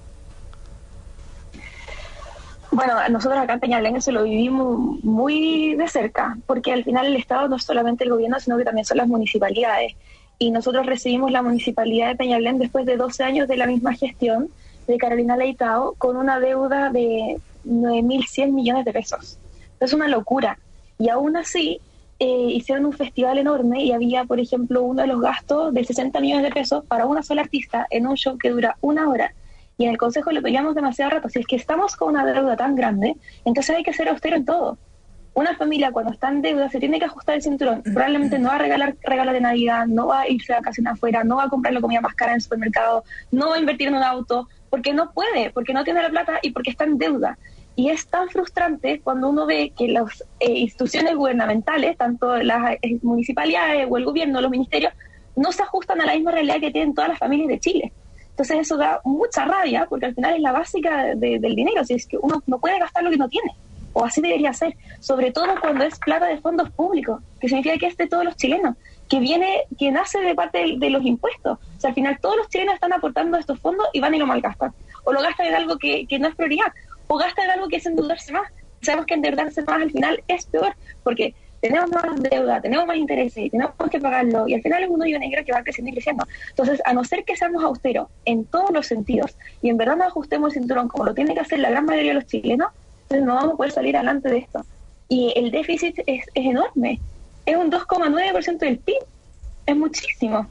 Bueno, nosotros acá en Peñalolén se lo vivimos muy de cerca, porque al final el Estado no es solamente el gobierno, sino que también son las municipalidades. Y nosotros recibimos la municipalidad de Peñalolén después de doce años de la misma gestión de Carolina Leitao, con una deuda de nueve mil cien millones de pesos. Es una locura. Y aún así, Eh, hicieron un festival enorme y había, por ejemplo, uno de los gastos de sesenta millones de pesos para una sola artista en un show que dura una hora. Y en el Consejo le peleamos demasiado rato. Si es que estamos con una deuda tan grande, entonces hay que ser austero en todo. Una familia cuando está en deuda se tiene que ajustar el cinturón. Probablemente no va a regalar regalos de Navidad, no va a irse a vacacionar afuera, no va a comprar la comida más cara en el supermercado, no va a invertir en un auto, porque no puede, porque no tiene la plata y porque está en deuda. Y es tan frustrante cuando uno ve que las eh, instituciones gubernamentales, tanto las eh, municipalidades o el gobierno, los ministerios, no se ajustan a la misma realidad que tienen todas las familias de Chile. Entonces eso da mucha rabia, porque al final es la básica de, del dinero, si es que uno no puede gastar lo que no tiene, o así debería ser, sobre todo cuando es plata de fondos públicos, que significa que es de todos los chilenos, que viene, que nace de parte de, de los impuestos. O sea, al final todos los chilenos están aportando a estos fondos y van y lo malgastan, o lo gastan en algo que, que no es prioridad, o gastan en algo que es endeudarse más. Sabemos que endeudarse más al final es peor, porque tenemos más deuda, tenemos más intereses, tenemos que pagarlo, y al final es un hoyo negro que va creciendo y creciendo. Entonces, a no ser que seamos austeros en todos los sentidos, y en verdad nos ajustemos el cinturón como lo tiene que hacer la gran mayoría de los chilenos, entonces no vamos a poder salir adelante de esto. Y el déficit es, es enorme, es un dos coma nueve por ciento del P I B, es muchísimo.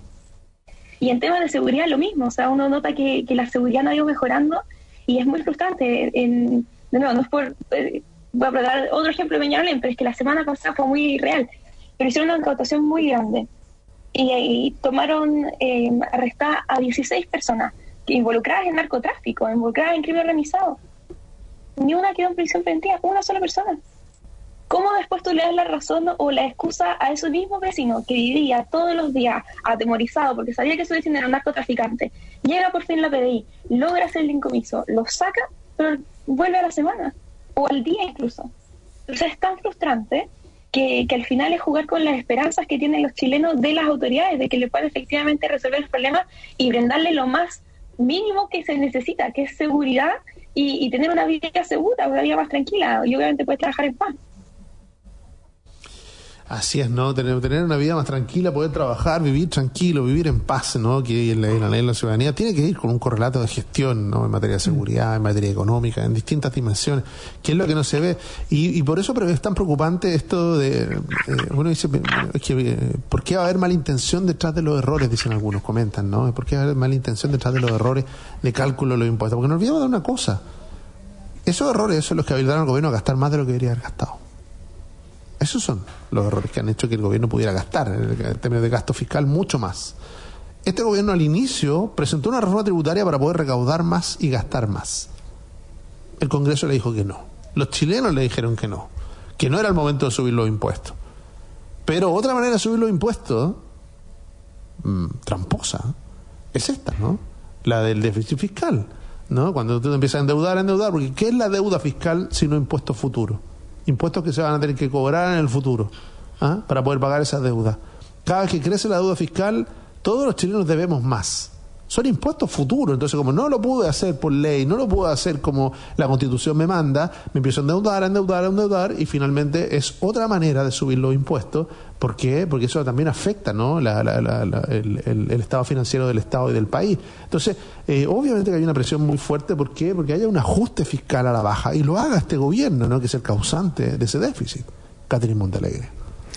Y en temas de seguridad lo mismo, o sea, uno nota que, que la seguridad no ha ido mejorando, y es muy frustrante. En, de nuevo, no es por... Eh, voy a dar otro ejemplo de Peñalolén, pero es que la semana pasada fue muy real. Pero hicieron una incautación muy grande. Y, y tomaron, eh, arrestadas a dieciséis personas que involucradas en narcotráfico, involucradas en crimen organizado. Ni una quedó en prisión preventiva, una sola persona. ¿Cómo después tú le das la razón o la excusa a ese mismo vecino que vivía todos los días atemorizado porque sabía que su vecino era un narcotraficante? Llega por fin la P D I, logra hacer el incomiso, lo saca, pero vuelve a la semana o al día incluso. Entonces es tan frustrante que, que al final es jugar con las esperanzas que tienen los chilenos de las autoridades, de que le puedan efectivamente resolver los problemas y brindarle lo más mínimo que se necesita, que es seguridad y, y tener una vida segura, una vida más tranquila, y obviamente puedes trabajar en paz. Así es, ¿no? Tener, tener una vida más tranquila, poder trabajar, vivir tranquilo, vivir en paz, ¿no? Que en la, en la ley de la ciudadanía tiene que ir con un correlato de gestión, ¿no? En materia de seguridad, en materia económica, en distintas dimensiones, que es lo que no se ve. Y, y por eso pero es tan preocupante esto de... Eh, bueno, dice, es que, eh, ¿por qué va a haber mala intención detrás de los errores? Dicen algunos, comentan, ¿no? ¿Por qué va a haber mala intención detrás de los errores de cálculo de los impuestos? Porque nos olvidamos de una cosa. Esos errores son los que habilitaron al gobierno a gastar más de lo que debería haber gastado. Esos son los errores que han hecho que el gobierno pudiera gastar, en términos de gasto fiscal, mucho más. Este gobierno al inicio presentó una reforma tributaria para poder recaudar más y gastar más. El Congreso le dijo que no. Los chilenos le dijeron que no, que no era el momento de subir los impuestos. Pero otra manera de subir los impuestos, mmm, tramposa, es esta, ¿no? La del déficit fiscal, ¿no? Cuando tú empiezas a endeudar, a endeudar, porque ¿qué es la deuda fiscal sino impuestos futuros? Impuestos que se van a tener que cobrar en el futuro, ¿ah? Para poder pagar esas deudas. Cada vez que crece la deuda fiscal, todos los chilenos debemos más. Son impuestos futuros. Entonces, como no lo pude hacer por ley, no lo pude hacer como la Constitución me manda, me empiezo a endeudar, a endeudar, a endeudar, y finalmente es otra manera de subir los impuestos. ¿Por qué? Porque eso también afecta, ¿no? la, la, la, la, el, el, el estado financiero del Estado y del país. Entonces, eh, obviamente que hay una presión muy fuerte. ¿Por qué? Porque haya un ajuste fiscal a la baja, y lo haga este gobierno, ¿no? Que es el causante de ese déficit. Catherine Montalegre.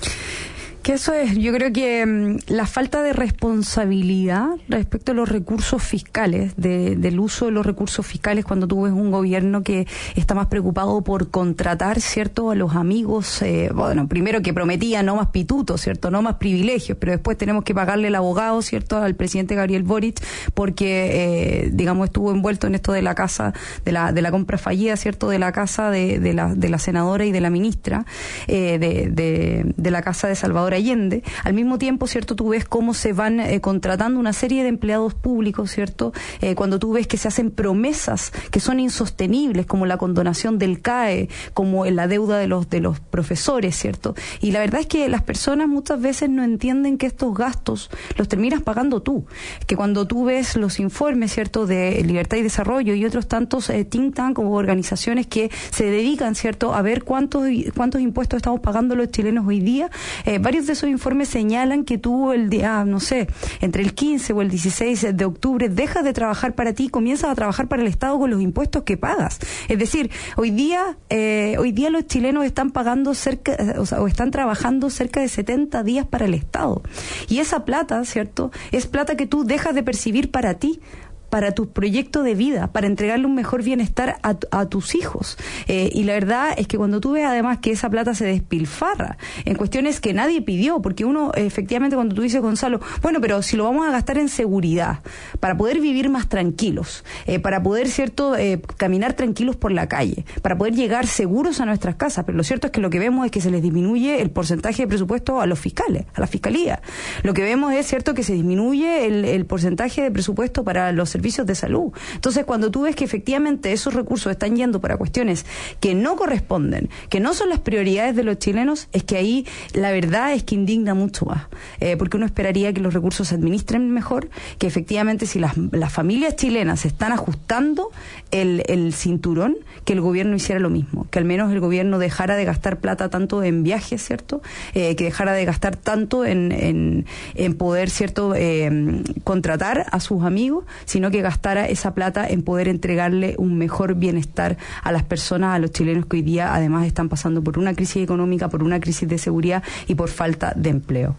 Que eso es, yo creo que um, la falta de responsabilidad respecto a los recursos fiscales, de, del uso de los recursos fiscales, cuando tú ves un gobierno que está más preocupado por contratar, ¿cierto?, a los amigos, eh, bueno, primero que prometía no más pitutos, ¿cierto?, no más privilegios, pero después tenemos que pagarle el abogado, ¿cierto?, al presidente Gabriel Boric, porque, eh, digamos, estuvo envuelto en esto de la casa, de la, de la compra fallida, ¿cierto?, de la casa de, de la, de la senadora y de la ministra, eh, de, de, de la casa de Salvador Allende. Al mismo tiempo, ¿cierto?, tú ves cómo se van eh, contratando una serie de empleados públicos, ¿cierto?, eh, cuando tú ves que se hacen promesas que son insostenibles, como la condonación del C A E, como la deuda de los de los profesores, ¿cierto? Y la verdad es que las personas muchas veces no entienden que estos gastos los terminas pagando tú, que cuando tú ves los informes, ¿cierto?, de Libertad y Desarrollo y otros tantos eh, think tank o organizaciones que se dedican, ¿cierto?, a ver cuántos cuántos impuestos estamos pagando los chilenos hoy día, eh, varios de esos informes señalan que tú el día, no sé, entre el quince o el dieciséis de octubre dejas de trabajar para ti y comienzas a trabajar para el Estado con los impuestos que pagas. Es decir, hoy día eh, hoy día los chilenos están pagando cerca, o sea, o están trabajando cerca de setenta días para el Estado. Y esa plata, ¿cierto?, es plata que tú dejas de percibir para ti, para tu proyecto de vida, para entregarle un mejor bienestar a, a tus hijos. Eh, y la verdad es que cuando tú ves además que esa plata se despilfarra en cuestiones que nadie pidió, porque uno, efectivamente, cuando tú dices, Gonzalo, bueno, pero si lo vamos a gastar en seguridad, para poder vivir más tranquilos, eh, para poder, cierto, eh, caminar tranquilos por la calle, para poder llegar seguros a nuestras casas, pero lo cierto es que lo que vemos es que se les disminuye el porcentaje de presupuesto a los fiscales, a la fiscalía. Lo que vemos es, cierto, que se disminuye el, el porcentaje de presupuesto para los servicios de salud. Entonces, cuando tú ves que efectivamente esos recursos están yendo para cuestiones que no corresponden, que no son las prioridades de los chilenos, es que ahí la verdad es que indigna mucho más. Eh, porque uno esperaría que los recursos se administren mejor, que efectivamente si las, las familias chilenas se están ajustando el, el cinturón, que el gobierno hiciera lo mismo, que al menos el gobierno dejara de gastar plata tanto en viajes, ¿cierto? Eh, que dejara de gastar tanto en, en, en poder, ¿cierto?, eh, contratar a sus amigos, sino que gastara esa plata en poder entregarle un mejor bienestar a las personas, a los chilenos que hoy día además están pasando por una crisis económica, por una crisis de seguridad y por falta de empleo.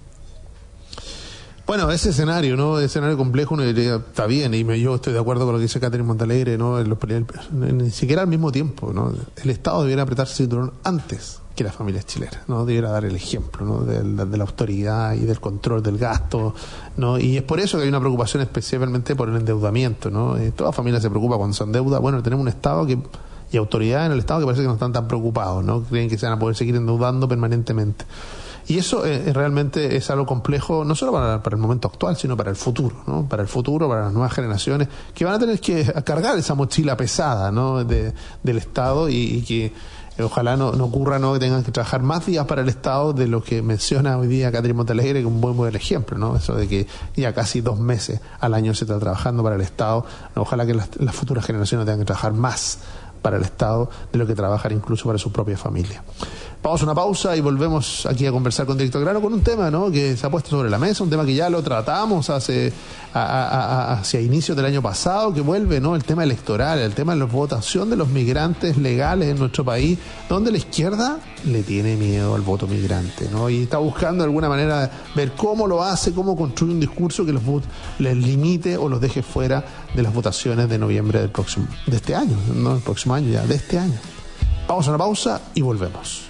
Bueno, ese escenario, ¿no? Ese escenario complejo, uno diría, está bien, y me, yo estoy de acuerdo con lo que dice Catherine Montalegre, ¿no? El, el, el, ni siquiera al mismo tiempo, ¿no? El Estado debiera apretarse el cinturón antes que las familias chilenas, ¿no? Debiera dar el ejemplo, ¿no?, de, de, de la autoridad y del control del gasto, ¿no? Y es por eso que hay una preocupación especialmente por el endeudamiento, ¿no? Eh, toda familia se preocupa cuando se endeuda. Bueno, tenemos un Estado que y autoridades en el Estado que parece que no están tan preocupados, ¿no? Creen que se van a poder seguir endeudando permanentemente. Y eso eh, realmente es algo complejo, no solo para, para el momento actual, sino para el futuro, ¿no? Para el futuro, para las nuevas generaciones, que van a tener que cargar esa mochila pesada, ¿no?, de, del Estado, y, y que eh, ojalá no, no ocurra, ¿no?, que tengan que trabajar más días para el Estado de lo que menciona hoy día Catherine Montalegre, que es un buen buen ejemplo, ¿no? Eso de que ya casi dos meses al año se está trabajando para el Estado. Ojalá que las, las futuras generaciones tengan que trabajar más para el Estado de lo que trabajan incluso para su propia familia. Vamos a una pausa y volvemos aquí a conversar con Directo al Grano con un tema, ¿no?, que se ha puesto sobre la mesa, un tema que ya lo tratamos hace a, a, a, hacia inicios del año pasado, que vuelve, ¿no?, el tema electoral, el tema de la votación de los migrantes legales en nuestro país, donde la izquierda le tiene miedo al voto migrante, ¿no? Y está buscando de alguna manera ver cómo lo hace, cómo construye un discurso que los les limite o los deje fuera de las votaciones de noviembre del próximo, de este año, no el próximo año ya, de este año. Vamos a una pausa y volvemos.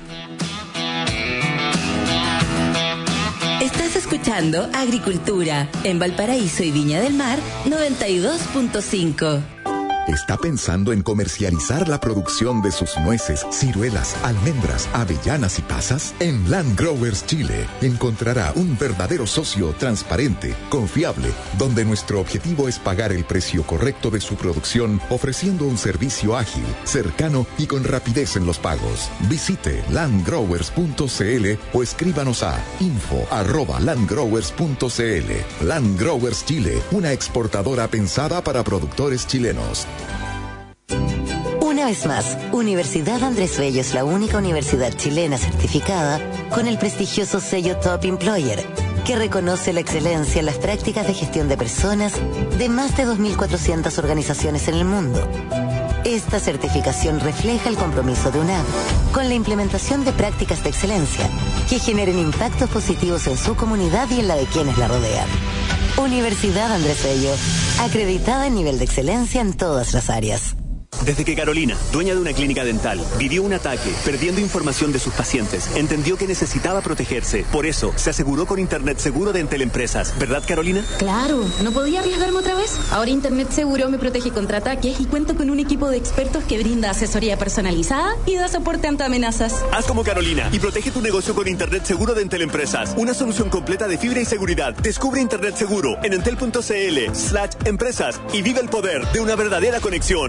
Estás escuchando Agricultura en Valparaíso y Viña del Mar noventa y dos punto cinco. ¿Está pensando en comercializar la producción de sus nueces, ciruelas, almendras, avellanas y pasas? En Land Growers Chile encontrará un verdadero socio transparente, confiable, donde nuestro objetivo es pagar el precio correcto de su producción, ofreciendo un servicio ágil, cercano y con rapidez en los pagos. Visite land growers punto c l o escríbanos a info arroba landgrowers punto c l. Land Growers Chile, una exportadora pensada para productores chilenos. Una vez más, Universidad Andrés Bello es la única universidad chilena certificada con el prestigioso sello Top Employer, que reconoce la excelencia en las prácticas de gestión de personas de más de dos mil cuatrocientas organizaciones en el mundo. Esta certificación refleja el compromiso de UNAM con la implementación de prácticas de excelencia que generen impactos positivos en su comunidad y en la de quienes la rodean. Universidad Andrés Bello, acreditada en nivel de excelencia en todas las áreas. Desde que Carolina, dueña de una clínica dental, vivió un ataque perdiendo información de sus pacientes, entendió que necesitaba protegerse. Por eso, se aseguró con Internet Seguro de Entel Empresas. ¿Verdad, Carolina? Claro, ¿no podía arriesgarme otra vez? Ahora Internet Seguro me protege contra ataques y cuento con un equipo de expertos que brinda asesoría personalizada y da soporte ante amenazas. Haz como Carolina y protege tu negocio con Internet Seguro de Entel Empresas. Una solución completa de fibra y seguridad. Descubre Internet Seguro en entel punto c l slash empresas y vive el poder de una verdadera conexión.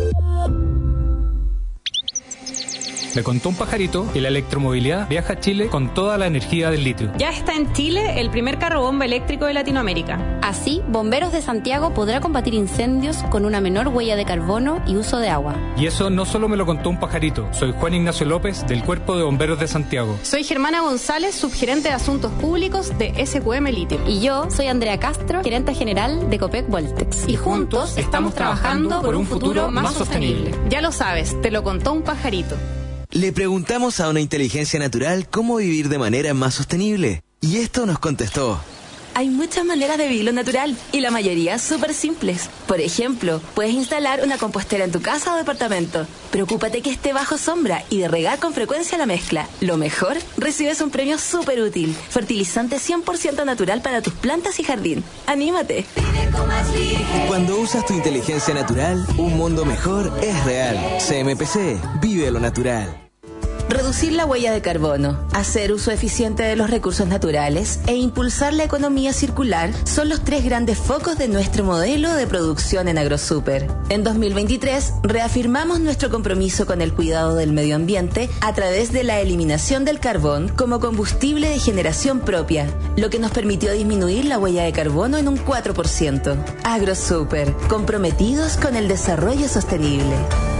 Me contó un pajarito que la electromovilidad viaja a Chile con toda la energía del litio. Ya está en Chile el primer carro bomba eléctrico de Latinoamérica. Así, Bomberos de Santiago podrá combatir incendios con una menor huella de carbono y uso de agua. Y eso no solo me lo contó un pajarito. Soy Juan Ignacio López, del Cuerpo de Bomberos de Santiago. Soy Germana González, subgerente de Asuntos Públicos de S Q M Litio. Y yo soy Andrea Castro, gerente general de Copec Voltex. Y juntos estamos trabajando por un futuro más sostenible. Ya lo sabes, te lo contó un pajarito. Le preguntamos a una inteligencia natural cómo vivir de manera más sostenible. Y esto nos contestó. Hay muchas maneras de vivirlo natural y la mayoría súper simples. Por ejemplo, puedes instalar una compostera en tu casa o departamento. Preocúpate que esté bajo sombra y de regar con frecuencia la mezcla. Lo mejor, recibes un premio súper útil. Fertilizante cien por ciento natural para tus plantas y jardín. ¡Anímate! Cuando usas tu inteligencia natural, un mundo mejor es real. C M P C, vive lo natural. Reducir la huella de carbono, hacer uso eficiente de los recursos naturales e impulsar la economía circular son los tres grandes focos de nuestro modelo de producción en AgroSuper. En dos mil veintitrés, reafirmamos nuestro compromiso con el cuidado del medio ambiente a través de la eliminación del carbón como combustible de generación propia, lo que nos permitió disminuir la huella de carbono en un cuatro por ciento. AgroSuper, comprometidos con el desarrollo sostenible.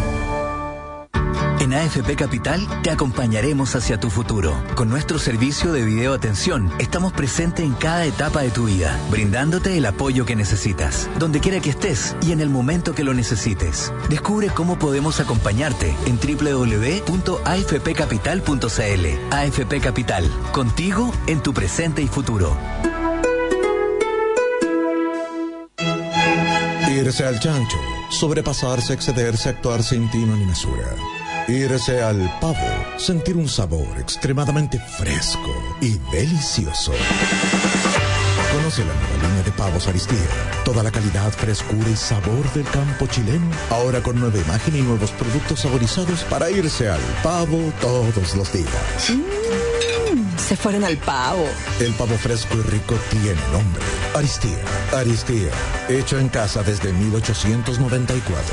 En A F P Capital te acompañaremos hacia tu futuro. Con nuestro servicio de video atención, estamos presentes en cada etapa de tu vida, brindándote el apoyo que necesitas, donde quiera que estés y en el momento que lo necesites. Descubre cómo podemos acompañarte en doble u doble u doble u punto a f p capital punto c l. A F P Capital, contigo en tu presente y futuro. Irse al chancho, sobrepasarse, excederse, actuar sin tino ni mesura. Irse al pavo, sentir un sabor extremadamente fresco y delicioso. Conoce la nueva línea de pavos Aristía. Toda la calidad, frescura y sabor del campo chileno. Ahora con nueva imagen y nuevos productos saborizados para irse al pavo todos los días. Mm, se fueron al pavo. El pavo fresco y rico tiene nombre. Aristía. Aristía. Hecho en casa desde mil ochocientos noventa y cuatro.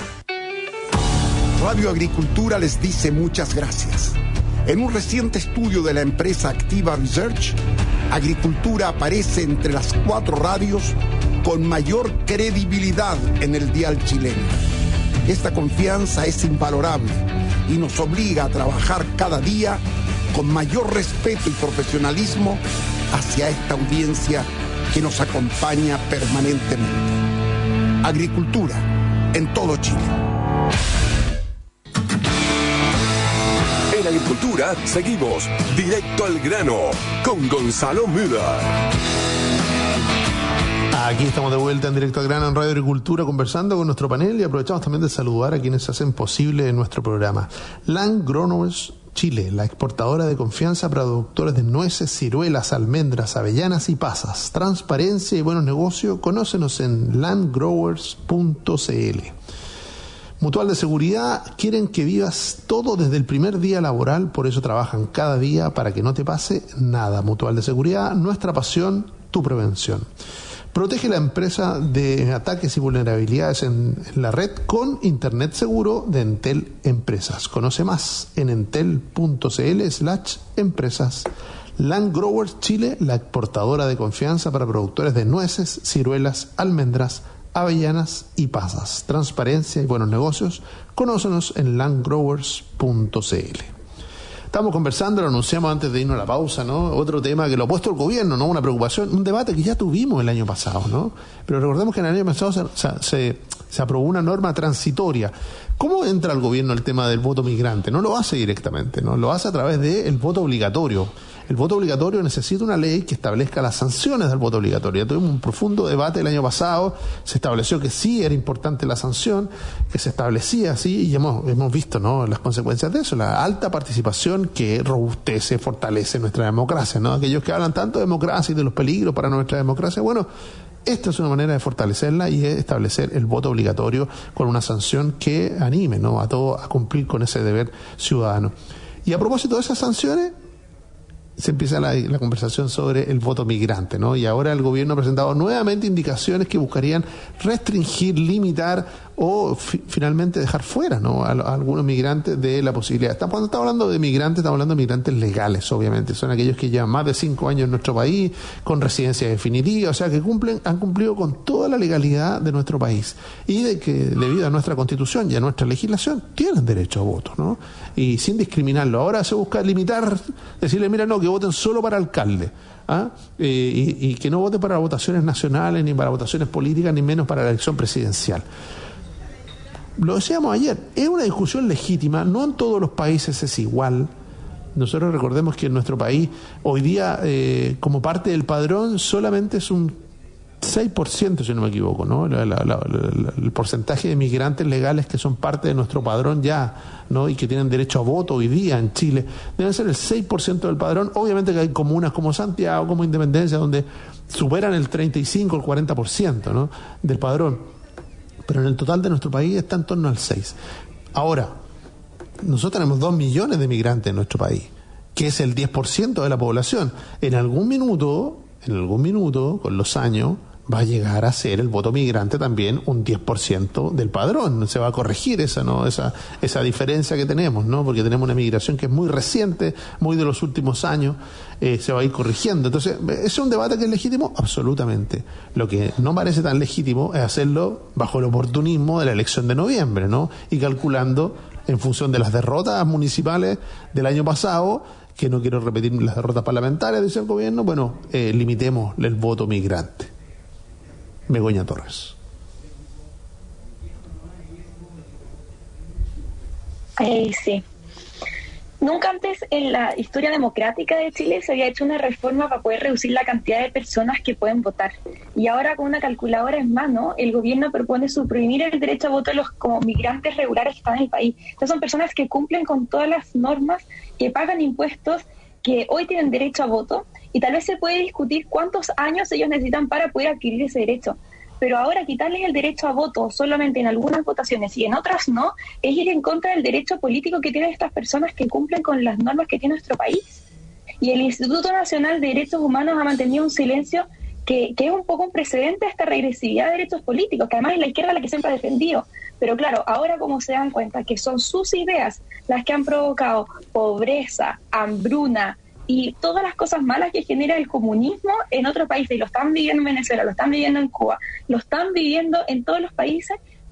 Radio Agricultura les dice muchas gracias. En un reciente estudio de la empresa Activa Research, Agricultura aparece entre las cuatro radios con mayor credibilidad en el dial chileno. Esta confianza es invalorable y nos obliga a trabajar cada día con mayor respeto y profesionalismo hacia esta audiencia que nos acompaña permanentemente. Agricultura en todo Chile. En Agricultura seguimos directo al grano con Gonzalo Müller. Aquí estamos de vuelta en Directo al Grano en Radio Agricultura conversando con nuestro panel y aprovechamos también de saludar a quienes hacen posible nuestro programa. Land Growers Chile, la exportadora de confianza para productores de nueces, ciruelas, almendras, avellanas y pasas. Transparencia y buenos negocios. Conócenos en land growers punto c l. Mutual de Seguridad, quieren que vivas todo desde el primer día laboral, por eso trabajan cada día para que no te pase nada. Mutual de Seguridad, nuestra pasión, tu prevención. Protege la empresa de ataques y vulnerabilidades en, en la red con Internet seguro de Entel Empresas. Conoce más en entel punto c l slash empresas. Land Growers Chile, la exportadora de confianza para productores de nueces, ciruelas, almendras, avellanas y pasas. Transparencia y buenos negocios. Conócenos en land growers punto c l. Estamos conversando, lo anunciamos antes de irnos a la pausa, ¿no? Otro tema que lo ha puesto el gobierno, ¿no? Una preocupación, un debate que ya tuvimos el año pasado, ¿no? Pero recordemos que en el año pasado se, se, se aprobó una norma transitoria. ¿Cómo entra el gobierno el tema del voto migrante? No lo hace directamente, ¿no? Lo hace a través del voto obligatorio. El voto obligatorio necesita una ley que establezca las sanciones del voto obligatorio. Tuvimos un profundo debate el año pasado, se estableció que sí era importante la sanción, que se establecía así, y hemos, hemos visto, ¿no?, las consecuencias de eso, la alta participación que robustece, fortalece nuestra democracia, ¿no? Aquellos que hablan tanto de democracia y de los peligros para nuestra democracia, bueno, esta es una manera de fortalecerla y es establecer el voto obligatorio con una sanción que anime, ¿no?, a todos a cumplir con ese deber ciudadano. Y a propósito de esas sanciones, se empieza la, la conversación sobre el voto migrante, ¿no? Y ahora el gobierno ha presentado nuevamente indicaciones que buscarían restringir, limitar o fi- finalmente dejar fuera, ¿no?, a, a algunos migrantes de la posibilidad. Estamos, cuando estamos hablando de migrantes, estamos hablando de migrantes legales, obviamente. Son aquellos que llevan más de cinco años en nuestro país, con residencia definitiva, o sea, que cumplen, han cumplido con toda la legalidad de nuestro país. Y de que, debido a nuestra Constitución y a nuestra legislación, tienen derecho a voto, ¿no? Y sin discriminarlo. Ahora se busca limitar, decirle, mira, no, que voten solo para alcalde, ¿ah? eh, y, y que no voten para votaciones nacionales, ni para votaciones políticas, ni menos para la elección presidencial. Lo decíamos ayer, es una discusión legítima, no en todos los países es igual. Nosotros recordemos que en nuestro país, hoy día, eh, como parte del padrón, solamente es un seis por ciento, si no me equivoco, ¿no? La, la, la, la, el porcentaje de migrantes legales que son parte de nuestro padrón ya, ¿no?, y que tienen derecho a voto hoy día en Chile, debe ser el seis por ciento del padrón. Obviamente que hay comunas como Santiago, como Independencia, donde superan el treinta y cinco, el cuarenta por ciento, ¿no?, del padrón. Pero en el total de nuestro país está en torno al seis. Ahora, nosotros tenemos dos millones de migrantes en nuestro país, que es el diez por ciento de la población. En algún minuto, en algún minuto, con los años, va a llegar a ser el voto migrante también un diez por ciento del padrón. Se va a corregir esa, ¿no?, esa, esa diferencia que tenemos, ¿no?, porque tenemos una migración que es muy reciente, muy de los últimos años, eh, se va a ir corrigiendo. Entonces, ¿es un debate que es legítimo? Absolutamente. Lo que no parece tan legítimo es hacerlo bajo el oportunismo de la elección de noviembre, ¿no?, y calculando en función de las derrotas municipales del año pasado, que no quiero repetir las derrotas parlamentarias, dice el gobierno, bueno, eh, limitemos el voto migrante. Begoña Torres. Eh, sí. Nunca antes en la historia democrática de Chile se había hecho una reforma para poder reducir la cantidad de personas que pueden votar. Y ahora, con una calculadora en mano, el gobierno propone suprimir el derecho a voto de los como migrantes regulares que están en el país. Entonces son personas que cumplen con todas las normas, que pagan impuestos, que hoy tienen derecho a voto, y tal vez se puede discutir cuántos años ellos necesitan para poder adquirir ese derecho. Pero ahora quitarles el derecho a voto solamente en algunas votaciones y en otras no, es ir en contra del derecho político que tienen estas personas que cumplen con las normas que tiene nuestro país. Y el Instituto Nacional de Derechos Humanos ha mantenido un silencio que, que es un poco un precedente a esta regresividad de derechos políticos, que además es la izquierda la que siempre ha defendido. Pero claro, ahora como se dan cuenta que son sus ideas las que han provocado pobreza, hambruna y todas las cosas malas que genera el comunismo en otros países, y lo están viviendo en Venezuela, lo están viviendo en Cuba, lo están viviendo en todos los países,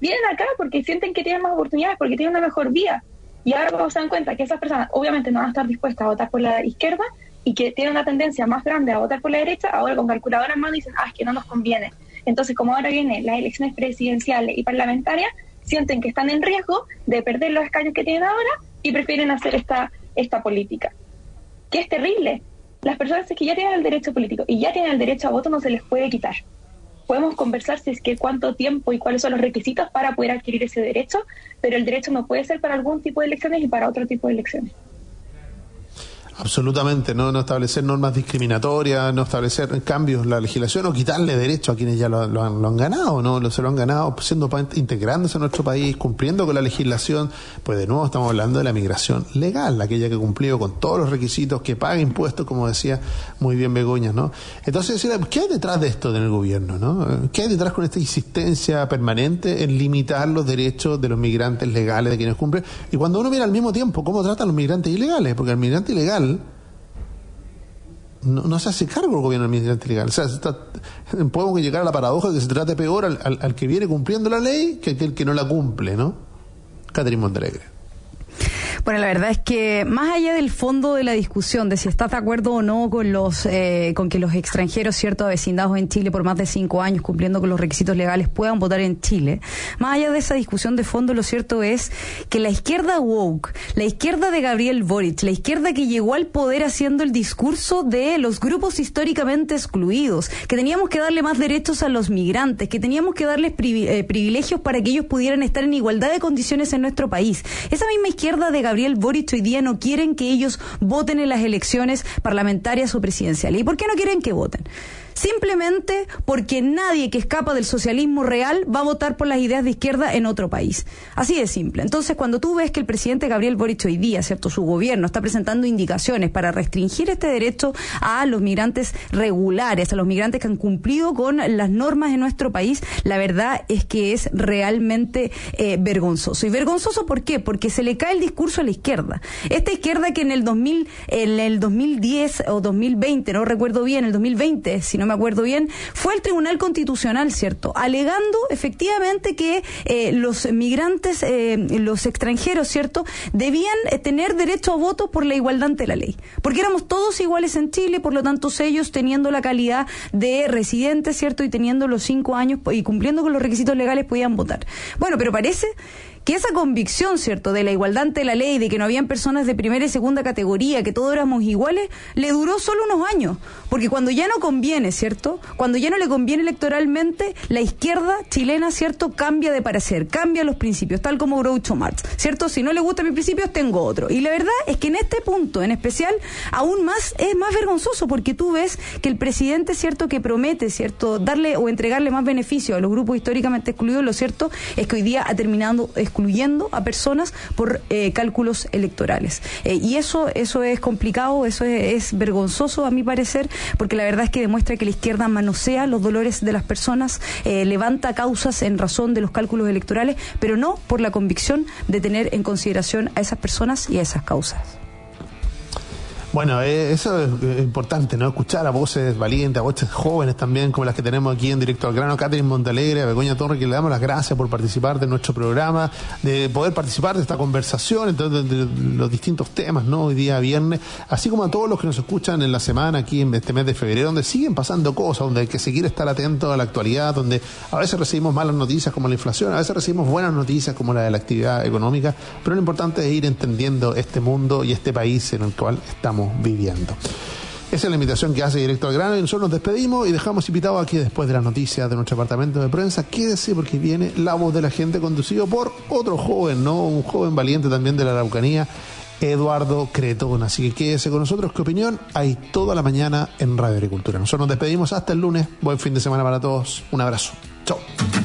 vienen acá porque sienten que tienen más oportunidades, porque tienen una mejor vida. Y ahora cuando se dan cuenta que esas personas obviamente no van a estar dispuestas a votar por la izquierda y que tienen una tendencia más grande a votar por la derecha, ahora con calculadora en mano dicen, ah, es que no nos conviene. Entonces, como ahora vienen las elecciones presidenciales y parlamentarias, sienten que están en riesgo de perder los escaños que tienen ahora y prefieren hacer esta, esta política. Que es terrible. Las personas que ya tienen el derecho político y ya tienen el derecho a voto no se les puede quitar. Podemos conversar si es que cuánto tiempo y cuáles son los requisitos para poder adquirir ese derecho, pero el derecho no puede ser para algún tipo de elecciones y para otro tipo de elecciones. Absolutamente, no, no establecer normas discriminatorias, no establecer cambios en la legislación o quitarle derechos a quienes ya lo, lo, han, lo han ganado, no lo, se lo han ganado siendo integrándose a nuestro país, cumpliendo con la legislación. Pues de nuevo estamos hablando de la migración legal, aquella que cumplió con todos los requisitos, que paga impuestos, como decía muy bien Begoña, ¿no? Entonces, ¿qué hay detrás de esto en el gobierno, no? ¿Qué hay detrás con esta insistencia permanente en limitar los derechos de los migrantes legales, de quienes cumplen? Y cuando uno mira al mismo tiempo cómo tratan a los migrantes ilegales, porque el migrante ilegal No, no se hace cargo el gobierno del migrante ilegal. O sea, está, podemos llegar a la paradoja de que se trate peor al, al, al que viene cumpliendo la ley que aquel que no la cumple, ¿no? Catherine Montalegre. Bueno, la verdad es que más allá del fondo de la discusión de si estás de acuerdo o no con los eh, con que los extranjeros, cierto, avecindados en Chile por más de cinco años cumpliendo con los requisitos legales puedan votar en Chile, más allá de esa discusión de fondo, lo cierto es que la izquierda woke, la izquierda de Gabriel Boric, la izquierda que llegó al poder haciendo el discurso de los grupos históricamente excluidos, que teníamos que darle más derechos a los migrantes, que teníamos que darles privi- eh, privilegios para que ellos pudieran estar en igualdad de condiciones en nuestro país. Esa misma izquierda de Gabriel Boric hoy día no quieren que ellos voten en las elecciones parlamentarias o presidenciales. ¿Y por qué no quieren que voten? Simplemente porque nadie que escapa del socialismo real va a votar por las ideas de izquierda en otro país. Así de simple. Entonces, cuando tú ves que el presidente Gabriel Boric hoy día, cierto, su gobierno está presentando indicaciones para restringir este derecho a los migrantes regulares, a los migrantes que han cumplido con las normas en nuestro país, la verdad es que es realmente eh, vergonzoso. ¿Y vergonzoso por qué? Porque se le cae el discurso a la izquierda. Esta izquierda que en el dos mil, en el dos mil diez o dos mil veinte, no recuerdo bien, el dos mil veinte, si no me acuerdo bien, fue al Tribunal Constitucional, ¿cierto?, alegando efectivamente que eh, los migrantes, eh, los extranjeros, ¿cierto?, debían eh, tener derecho a voto por la igualdad ante la ley. Porque éramos todos iguales en Chile, por lo tanto ellos teniendo la calidad de residentes, ¿cierto?, y teniendo los cinco años y cumpliendo con los requisitos legales podían votar. Bueno, pero parece que esa convicción, ¿cierto?, de la igualdad ante la ley, de que no habían personas de primera y segunda categoría, que todos éramos iguales, le duró solo unos años. Porque cuando ya no conviene, ¿cierto?, cuando ya no le conviene electoralmente, la izquierda chilena, ¿cierto?, cambia de parecer, cambia los principios, tal como Groucho Marx, ¿cierto? Si no le gustan mis principios, tengo otro. Y la verdad es que en este punto, en especial, aún más, es más vergonzoso, porque tú ves que el presidente, ¿cierto?, que promete, ¿cierto?, darle o entregarle más beneficios a los grupos históricamente excluidos, lo cierto es que hoy día ha terminado excluyendo a personas por eh, cálculos electorales. Eh, y eso eso es complicado, eso es, es vergonzoso a mi parecer, porque la verdad es que demuestra que la izquierda manosea los dolores de las personas, eh, levanta causas en razón de los cálculos electorales, pero no por la convicción de tener en consideración a esas personas y a esas causas. Bueno, eh, eso es importante, ¿no? Escuchar a voces valientes, a voces jóvenes también, como las que tenemos aquí en Directo al Grano, Catherine Montalegre, a Begoña Torres, que le damos las gracias por participar de nuestro programa, de poder participar de esta conversación, entonces, de, de los distintos temas, ¿no? Hoy día viernes, así como a todos los que nos escuchan en la semana aquí en este mes de febrero, donde siguen pasando cosas, donde hay que seguir estar atentos a la actualidad, donde a veces recibimos malas noticias como la inflación, a veces recibimos buenas noticias como la de la actividad económica, pero lo importante es ir entendiendo este mundo y este país en el cual estamos viviendo. Esa es la invitación que hace Directo al Grano y nosotros nos despedimos y dejamos invitados aquí después de las noticias de nuestro departamento de prensa. Quédese porque viene La Voz de la Gente, conducido por otro joven, ¿no? Un joven valiente también de la Araucanía, Eduardo Cretón. Así que quédese con nosotros. ¿Qué opinión hay toda la mañana en Radio Agricultura? Nosotros nos despedimos hasta el lunes. Buen fin de semana para todos. Un abrazo. Chao.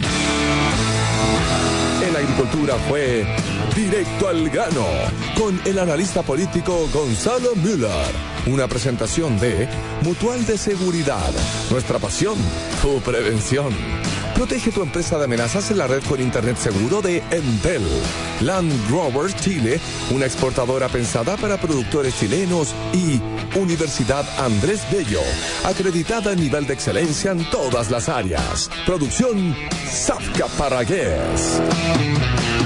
En la agricultura fue Directo al Grano con el analista político Gonzalo Müller. Una presentación de Mutual de Seguridad. Nuestra pasión, tu prevención. Protege tu empresa de amenazas en la red con Internet seguro de Entel. Land Growers Chile, una exportadora pensada para productores chilenos. Y Universidad Andrés Bello, acreditada en nivel de excelencia en todas las áreas. Producción Safka Paragués.